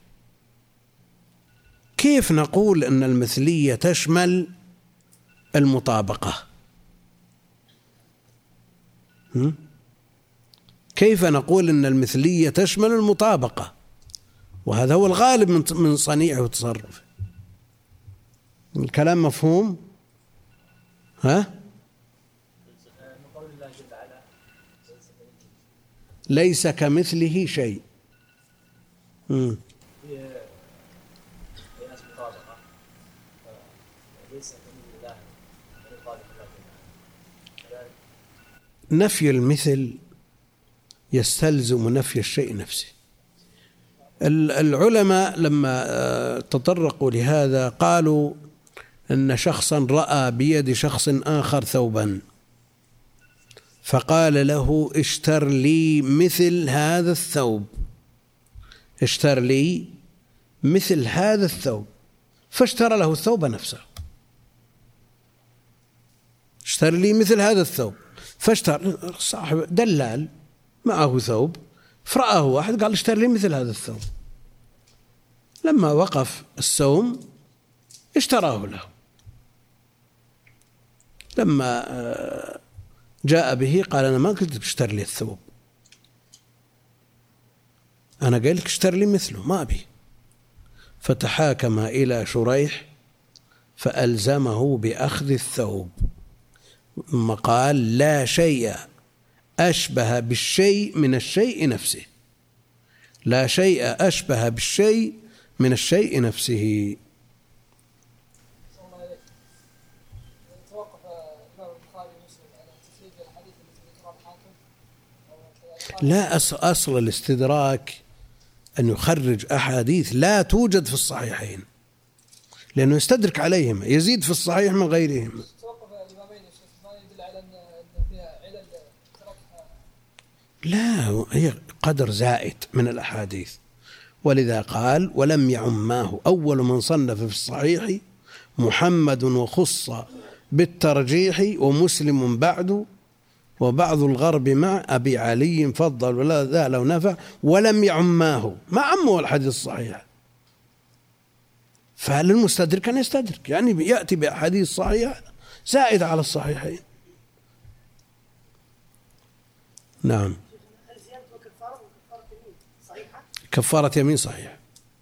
كيف نقول أن المثلية تشمل المطابقة؟ كيف نقول أن المثلية تشمل المطابقة؟ وهذا هو الغالب من صنيعه وتصرفه. الكلام مفهوم؟ ها؟ ليس كمثله شيء. نفي المثل يستلزم نفي الشيء نفسه. العلماء لما تطرقوا لهذا قالوا أن شخصا رأى بيد شخص آخر ثوبا فقال له اشتر لي مثل هذا الثوب، اشتر لي مثل هذا الثوب، فاشترى له الثوب نفسه. اشتر لي مثل هذا الثوب، فاشترى صاحب دلال معه ثوب، فرآه واحد قال اشتر لي مثل هذا الثوب، لما وقف السوم اشتراه له. لما جاء به قال أنا ما قلت اشتر لي الثوب، أنا قال لك اشتر لي مثله، ما أبي. فتحاكم إلى شريح فألزمه بأخذ الثوب، ثم قال لا شيء أشبه بالشيء من الشيء نفسه، لا شيء أشبه بالشيء من الشيء نفسه. لا، أصل الاستدراك أن يخرج أحاديث لا توجد في الصحيحين، لأنه يستدرك عليهم، يزيد في الصحيح من غيرهم. لا، هي قدر زائد من الأحاديث، ولذا قال ولم يعماه. أول من صنف في الصحيح محمد وخص بالترجيح ومسلم بعد وبعض الغرب مع أبي علي فضل ولا ذا لو نفع ولم يعماه، ما عمه الحديث الصحيح. فللمستدرك أن يستدرك، يعني يأتي بأحاديث صحيحة زائد على الصحيحين. نعم. كفارة يمين صحيح.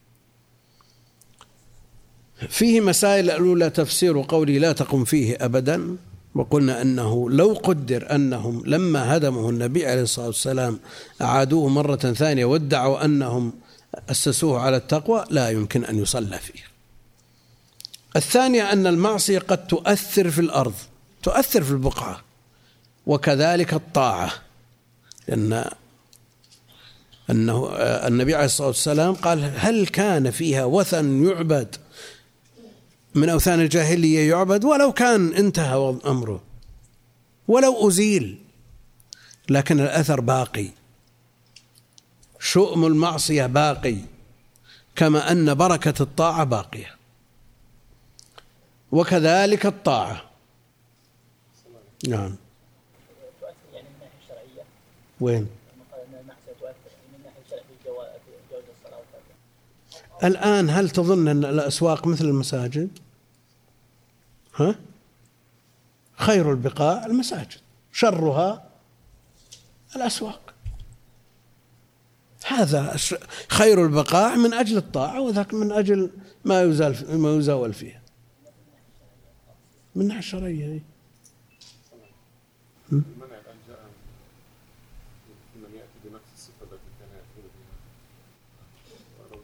فيه مسائل. الأولى تفسير قولي لا تقم فيه أبدا، وقلنا أنه لو قدر أنهم لما هدمه النبي عليه الصلاة والسلام أعادوه مرة ثانية وادعوا أنهم أسسوه على التقوى لا يمكن أن يصلى فيه. الثانية أن المعصية قد تؤثر في الأرض، تؤثر في البقعة، وكذلك الطاعة، لأن النبي عليه الصلاة والسلام قال هل كان فيها وثن يعبد من أوثان الجاهلية يعبد ولو كان انتهى أمره ولو أزيل، لكن الأثر باقي، شؤم المعصية باقي، كما أن بركة الطاعة باقية، وكذلك الطاعة. نعم. وين؟ الآن هل تظن أن الأسواق مثل المساجد؟ ها؟ خير البقاع المساجد، شرها الأسواق. هذا خير البقاع من أجل الطاعة، وذاك من أجل ما يزاول فيها من الناحية الشرعية.
المنع الآن جاء من يأتي بنفس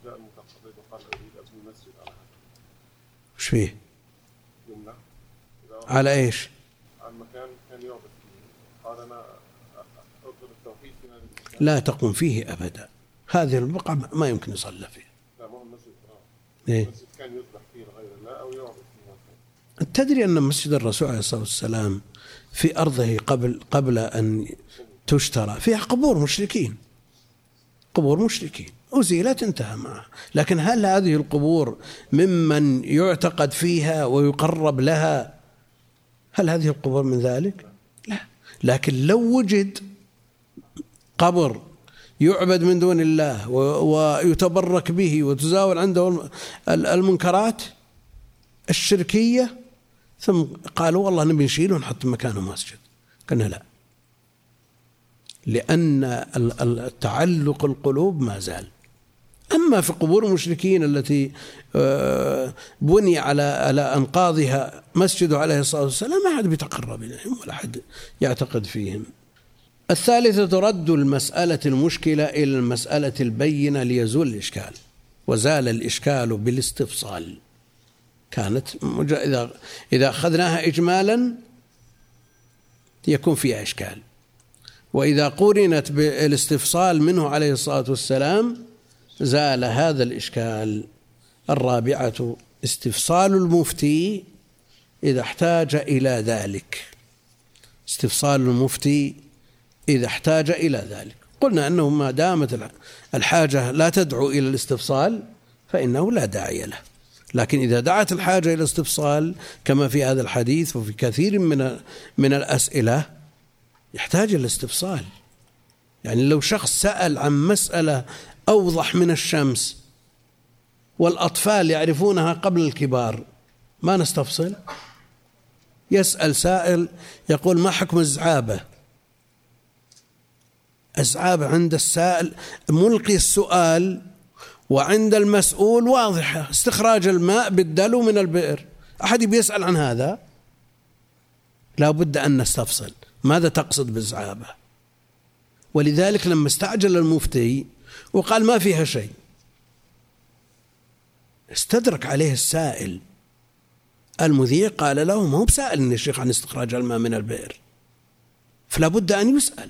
جاء المتقبل وقال أريد أبني مسجد على هذا.
وش فيه؟
جملة
على إيش؟
على المكان كان يعبد فيه، قال أنا أطلب التوحيد في هذا المكان.
لا تقوم فيه أبدا، هذه البقعة ما يمكن يصلى فيها.
لا ما هو المسجد
إيه؟
المسجد كان يذبح فيه لغير الله أو يعبد فيه.
تدري أن مسجد الرسول عليه الصلاة والسلام في أرضه قبل أن تشترى فيها قبور مشركين، قبور مشركين أزيلت انتهى معها. لكن هل هذه القبور ممن يعتقد فيها ويقرب لها؟ هل هذه القبور من ذلك؟ لا. لكن لو وجد قبر يعبد من دون الله ويتبرك به وتزاول عنده المنكرات الشركية، ثم قالوا والله نبي نشيله ونحط مكانه مسجد، قلنا لا، لأن التعلق القلوب ما زال. أما في قبور المشركين التي بني على أنقاضها مسجد عليه الصلاة والسلام ما حد بيتقرب إليهم ولا حد يعتقد فيهم. الثالثة رد المسألة المشكلة إلى المسألة البينة ليزول الإشكال، وزال الإشكال بالاستفصال. كانت إذا أخذناها إجمالا يكون فيها إشكال، وإذا قرنت بالاستفصال منه عليه الصلاة والسلام زال هذا الإشكال. الرابعة استفصال المفتي إذا احتاج إلى ذلك، استفصال المفتي إذا احتاج إلى ذلك. قلنا أنه ما دامت الحاجة لا تدعو إلى الاستفصال فإنه لا داعي له، لكن إذا دعت الحاجة إلى الاستفصال كما في هذا الحديث وفي كثير من الأسئلة يحتاج إلى الاستفصال. يعني لو شخص سأل عن مسألة أوضح من الشمس والأطفال يعرفونها قبل الكبار ما نستفصل؟ يسأل سائل يقول ما حكم الزعابة؟ الزعابة عند السائل ملقي السؤال، وعند المسؤول واضحة، استخراج الماء بالدلو من البئر. أحد بيسأل عن هذا؟ لا بد أن نستفصل ماذا تقصد بالزعابة. ولذلك لما استعجل المفتي وقال ما فيها شيء استدرك عليه السائل. المذيع قال له ما هو بسائل يا شيخ عن استخراج الماء من البئر، فلا بد أن يسأل.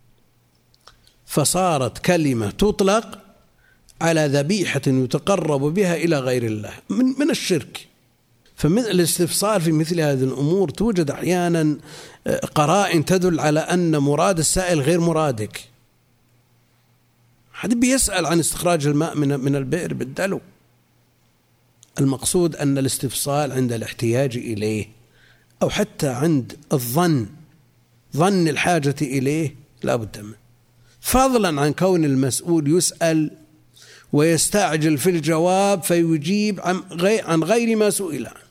فصارت كلمة تطلق على ذبيحة يتقرب بها إلى غير الله من الشرك. فمثل الاستفصال في مثل هذه الأمور توجد أحيانا قرائن تدل على أن مراد السائل غير مرادك. حد بيسأل عن استخراج الماء من البئر بالدلو. المقصود أن الاستفصال عند الاحتياج إليه أو حتى عند ظن الحاجة إليه لا بد منه، فضلا عن كون المسؤول يسأل ويستعجل في الجواب فيجيب عن غير ما سئل عنه.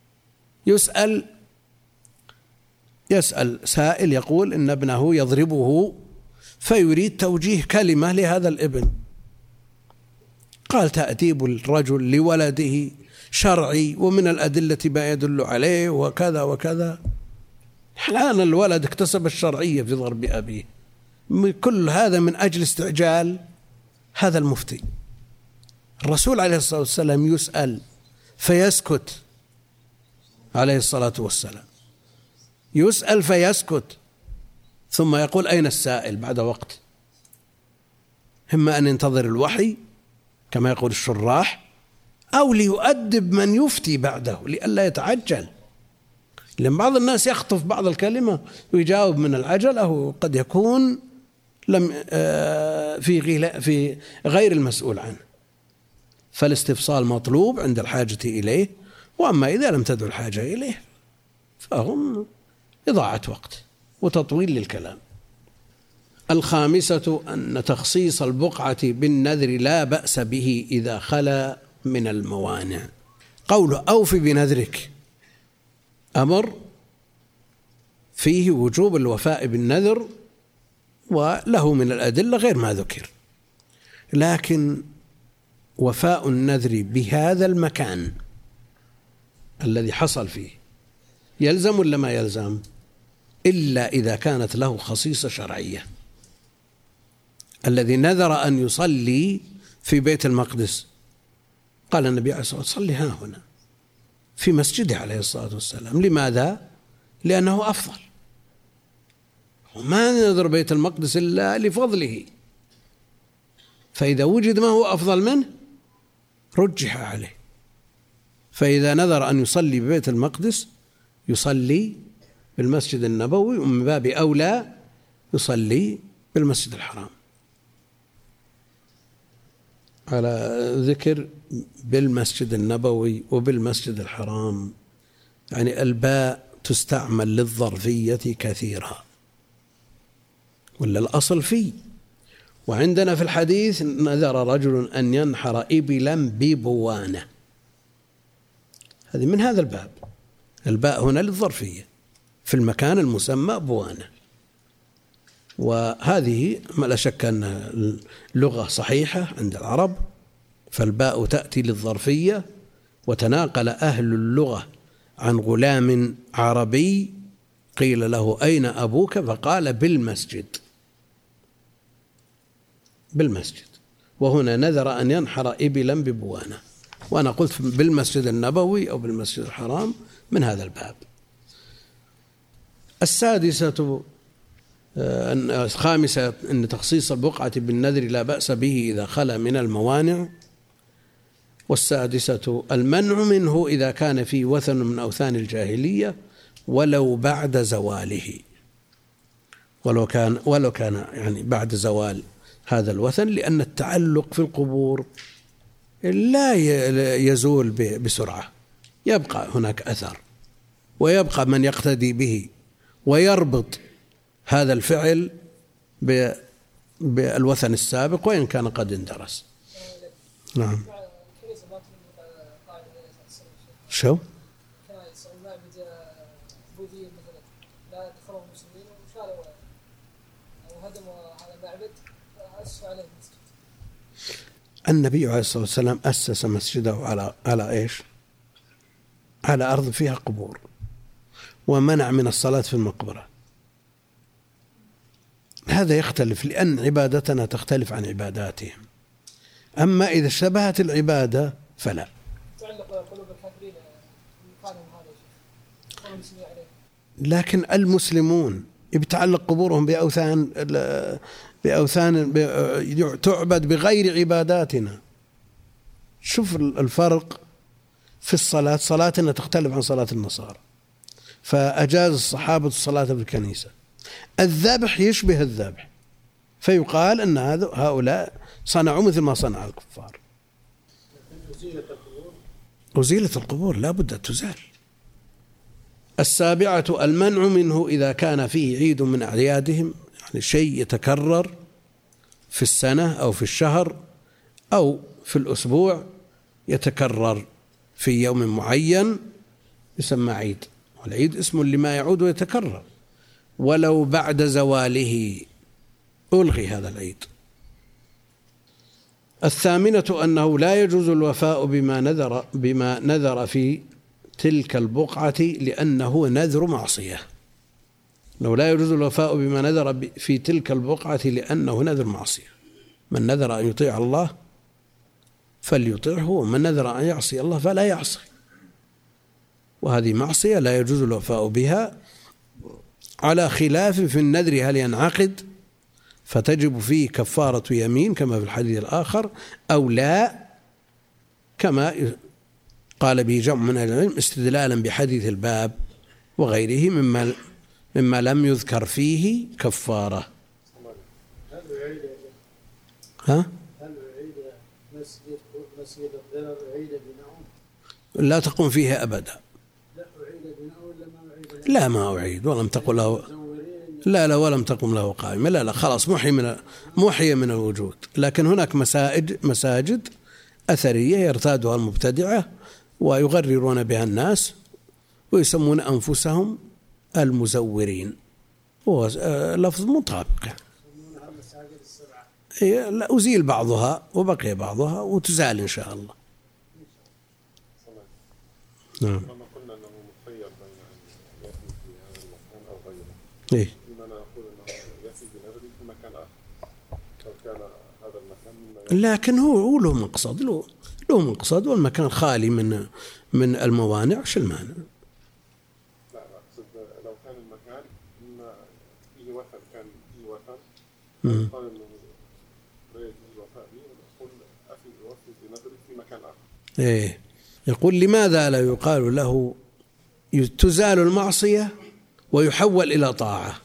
يسأل سائل يقول إن ابنه يضربه فيريد توجيه كلمة لهذا الابن، قال تأديب الرجل لولده شرعي ومن الأدلة ما يدل عليه وكذا وكذا. الآن الولد اكتسب الشرعية في ضرب أبيه، كل هذا من أجل استعجال هذا المفتي. الرسول عليه الصلاة والسلام يسأل فيسكت عليه الصلاة والسلام، يسأل فيسكت ثم يقول أين السائل بعد وقت. إما أن ينتظر الوحي كما يقول الشراح أو ليؤدب من يفتي بعده لئلا يتعجل، لأن بعض الناس يخطف بعض الكلمة ويجاوب من العجل أو قد يكون لم في غير المسؤول عنه. فالاستفصال مطلوب عند الحاجة إليه، وأما إذا لم تدعو الحاجة إليه فهم إضاعة وقت وتطويل للكلام. الخامسة أن تخصيص البقعة بالنذر لا بأس به إذا خلا من الموانع. قوله أوف بنذرك أمر فيه وجوب الوفاء بالنذر وله من الأدلة غير ما ذكر، لكن وفاء النذر بهذا المكان الذي حصل فيه يلزم ولا ما يلزم؟ إلا إذا كانت له خصيصة شرعية. الذي نذر أن يصلي في بيت المقدس قال النبي عليه الصلاة والسلام: صلي ها هنا في مسجده عليه الصلاة والسلام. لماذا؟ لأنه أفضل، وما نذر بيت المقدس إلا لفضله، فإذا وجد ما هو أفضل منه رجح عليه. فإذا نذر أن يصلي ببيت المقدس يصلي بالمسجد النبوي، ومن باب أولى يصلي بالمسجد الحرام. على ذكر بالمسجد النبوي وبالمسجد الحرام، يعني الباء تستعمل للظرفية كثيرا، ولا الأصل فيه. وعندنا في الحديث: نذر رجل أن ينحر إبلا ببوانة، هذه من هذا الباب. الباء هنا للظرفية في المكان المسمى بوانة، وهذه ما لا شك أن لغة صحيحة عند العرب، فالباء تأتي للظرفية. وتناقل أهل اللغة عن غلام عربي قيل له: أين أبوك؟ فقال: بالمسجد. بالمسجد. وهنا نذر أن ينحر إبلا ببوانة، وأنا قلت بالمسجد النبوي أو بالمسجد الحرام من هذا الباب. الخامسة أن تخصيص البقعة بالنذر لا بأس به إذا خلا من الموانع. والسادسة المنع منه إذا كان فيه وثن من أوثان الجاهلية ولو بعد زواله، ولو كان يعني بعد زوال هذا الوثن، لأن التعلق في القبور لا يزول بسرعة، يبقى هناك أثر، ويبقى من يقتدي به ويربط هذا الفعل بالوثن السابق وإن كان قد اندرس. نعم. شو؟ النبي عليه الصلاة والسلام أسس مسجده على إيش؟ على أرض فيها قبور، ومنع من الصلاة في المقبرة. هذا يختلف، لأن عبادتنا تختلف عن عباداتهم. أما إذا اشتبهت العبادة فلا. لكن المسلمون يتعلق قبورهم بأوثان تعبد بغير عباداتنا. شوف الفرق في الصلاة. صلاتنا تختلف عن صلاة النصارى، فأجاز الصحابة الصلاة في الكنيسة. الذبح يشبه الذبح، فيقال أن هؤلاء صنعوا مثل ما صنع الكفار. أزيلت القبور لا بد أن تزال. السابعة المنع منه إذا كان فيه عيد من أعيادهم، يعني شيء يتكرر في السنة أو في الشهر أو في الأسبوع، يتكرر في يوم معين يسمى عيد، والعيد اسم لما يعود ويتكرر. ولو بعد زواله ألغي هذا العيد. الثامنة أنه لا يجوز الوفاء بما نذر في تلك البقعة لأنه نذر معصية. لو لا يجوز الوفاء بما نذر في تلك البقعة لأنه نذر معصية. من نذر أن يطيع الله فليطيعه، ومن نذر أن يعصي الله فلا يعصي، وهذه معصية لا يجوز الوفاء بها، على خلاف في النذر هل ينعقد فتجب فيه كفارة يمين كما في الحديث الآخر أو لا، كما قال به جمع من أهل العلم استدلالا بحديث الباب وغيره مما لم يذكر فيه كفارة. ها؟ لا تقوم فيها أبدا. لا ما أعيد ولم تقل له لا ولم تقم له قائمة. لا خلاص محي من الوجود. لكن هناك مساجد أثرية يرتادها المبتدعة ويغررون بها الناس ويسمون أنفسهم المزورين، هو لفظ مطابق. لا أزيل بعضها وبقي بعضها وتزال إن شاء الله. نعم.
قلنا أنه مخير بين أن يأتي في هذا المكان أو غيره.
إيه.
لما نقول أنه يأتي بنذر في مكان آخر، لو كان هذا المكان
لكن هو له مقصد، له مقصد، والمكان خالي من الموانع، شو المانع؟
لا أقصد لو كان المكان فيه وثن، كان فيه وثن قال إنه لا يجوز الوفاء به، ونقول أفي الوفي بنذر في مكان آخر.
إيه، يقول لماذا لا يقال له تزال المعصية ويحول إلى طاعة؟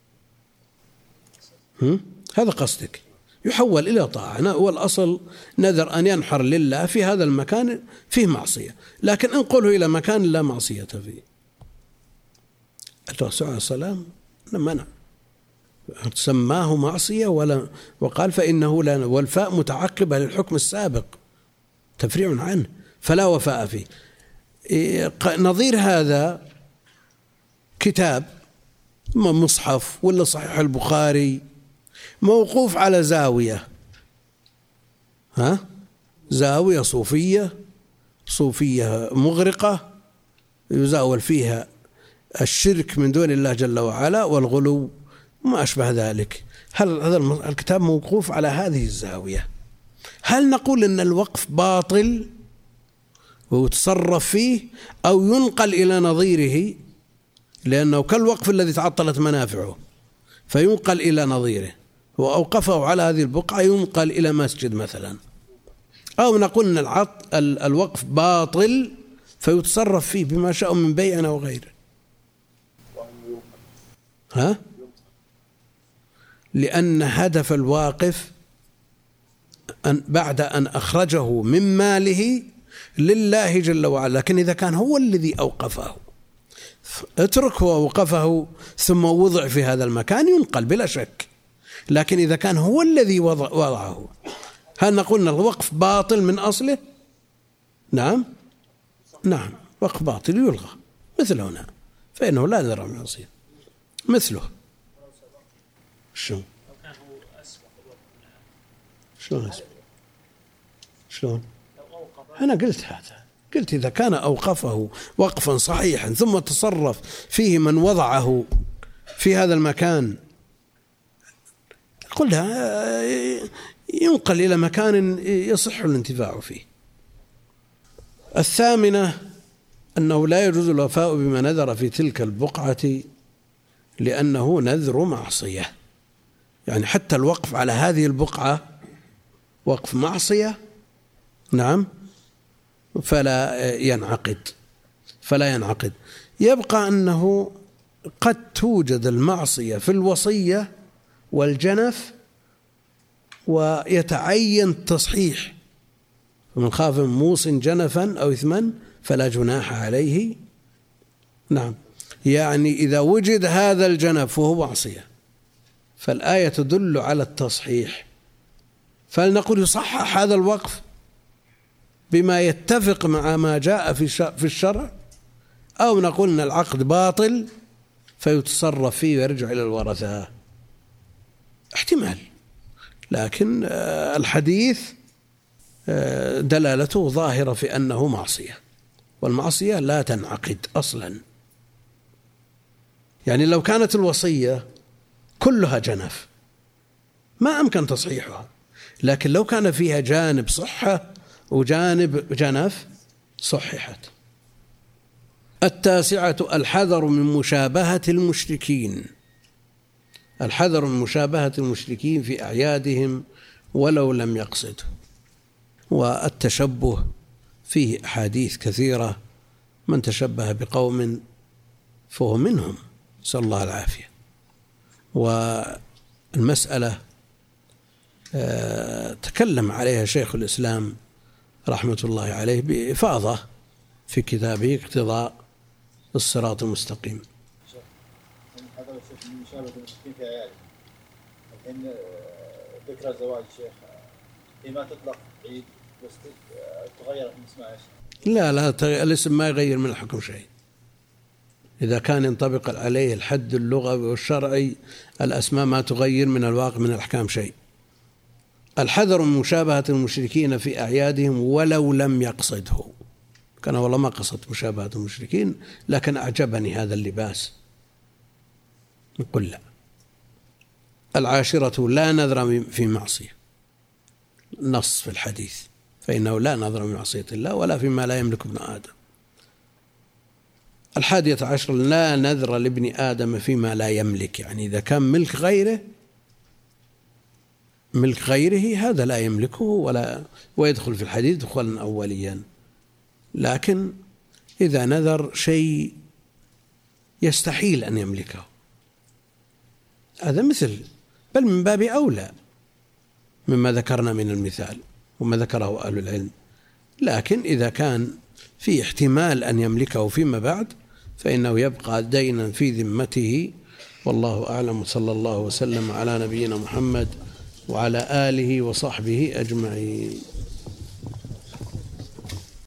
هذا قصدك، يحول إلى طاعة، والأصل نذر أن ينحر لله في هذا المكان فيه معصية، لكن انقله إلى مكان لا معصية فيه. الرسول عليه السلام منع، سماه معصية وقال فإنه لا، والفاء متعقبة للحكم السابق تفريع عنه، فلا وفاء فيه. نظير هذا كتاب مصحف ولا صحيح البخاري موقوف على زاوية، زاوية صوفية مغرقة يزاول فيها الشرك من دون الله جل وعلا والغلو وما أشبه ذلك. هل هذا الكتاب موقوف على هذه الزاوية؟ هل نقول إن الوقف باطل ويتصرف فيه، أو ينقل إلى نظيره، لأنه كالوقف الذي تعطلت منافعه فينقل إلى نظيره، وأوقفه على هذه البقعة ينقل إلى مسجد مثلا، أو نقول أن الوقف باطل فيتصرف فيه بما شاء من بيع أو غيره؟ لأن هدف الواقف بعد أن أخرجه من ماله لله جل وعلا، لكن إذا كان هو الذي أوقفه اتركه وأوقفه ثم وضع في هذا المكان ينقل بلا شك، لكن إذا كان هو الذي وضعه هل نقول أن الوقف باطل من أصله؟ نعم وقف باطل يلغى، مثل هنا فإنه لا نذر معصية مثله. شلون أنا قلت هذا، قلت إذا كان أوقفه وقفا صحيحا ثم تصرف فيه من وضعه في هذا المكان، قلها ينقل إلى مكان يصح الانتفاع فيه. الثامنة أنه لا يجوز الوفاء بما نذر في تلك البقعة لأنه نذر معصية، يعني حتى الوقف على هذه البقعة وقف معصية، نعم، فلا ينعقد. يبقى أنه قد توجد المعصية في الوصية والجنف ويتعين تصحيح، ومن خاف من موص جنفا أو إثما فلا جناح عليه. نعم، يعني إذا وجد هذا الجنف وهو معصية فالآية تدل على التصحيح، فلنقول يصحح هذا الوقف بما يتفق مع ما جاء في الشرع، أو نقول أن العقد باطل فيتصرف فيه ويرجع إلى الورثة، احتمال. لكن الحديث دلالته ظاهرة في أنه معصية، والمعصية لا تنعقد أصلا. يعني لو كانت الوصية كلها جنف ما أمكن تصحيحها، لكن لو كان فيها جانب صحة وجانب جنف صححت. التاسعة الحذر من مشابهة المشركين، الحذر من مشابهة المشركين في أعيادهم ولو لم يقصده. والتشبه فيه أحاديث كثيرة، من تشبه بقوم فهو منهم، نسأل الله العافية. والمسألة تكلم عليها شيخ الإسلام رحمة الله عليه بإفاضة في كتابه اقتضاء الصراط المستقيم.
هذا الشيخ من مشابهة المشركين في أعياده، لكن ذكرى زواج الشيخ فيما تطلق عيد بس تغير من اسمها
لا الاسم ما يغير من الحكم شيء، إذا كان ينطبق عليه الحد اللغوي والشرعي الأسماء ما تغير من الواقع من الأحكام شيء. الحذر من مشابهة المشركين في أعيادهم ولو لم يقصده، كان والله ما قصد مشابهة المشركين لكن أعجبني هذا اللباس، نقول لا. العاشرة لا نذر في معصية، نص في الحديث، فإنه لا نذر من معصية الله ولا فيما لا يملك ابن آدم. 11 لا نذر لابن آدم فيما لا يملك، يعني إذا كان ملك غيره هذا لا يملكه ويدخل في الحديث دخولا أوليا. لكن إذا نذر شيء يستحيل أن يملكه هذا بل من باب أولى مما ذكرنا من المثال وما ذكره أهل العلم. لكن إذا كان في احتمال أن يملكه فيما بعد فإنه يبقى دينا في ذمته. والله أعلم، صلى الله وسلم على نبينا محمد وعلى آله وصحبه أجمعين.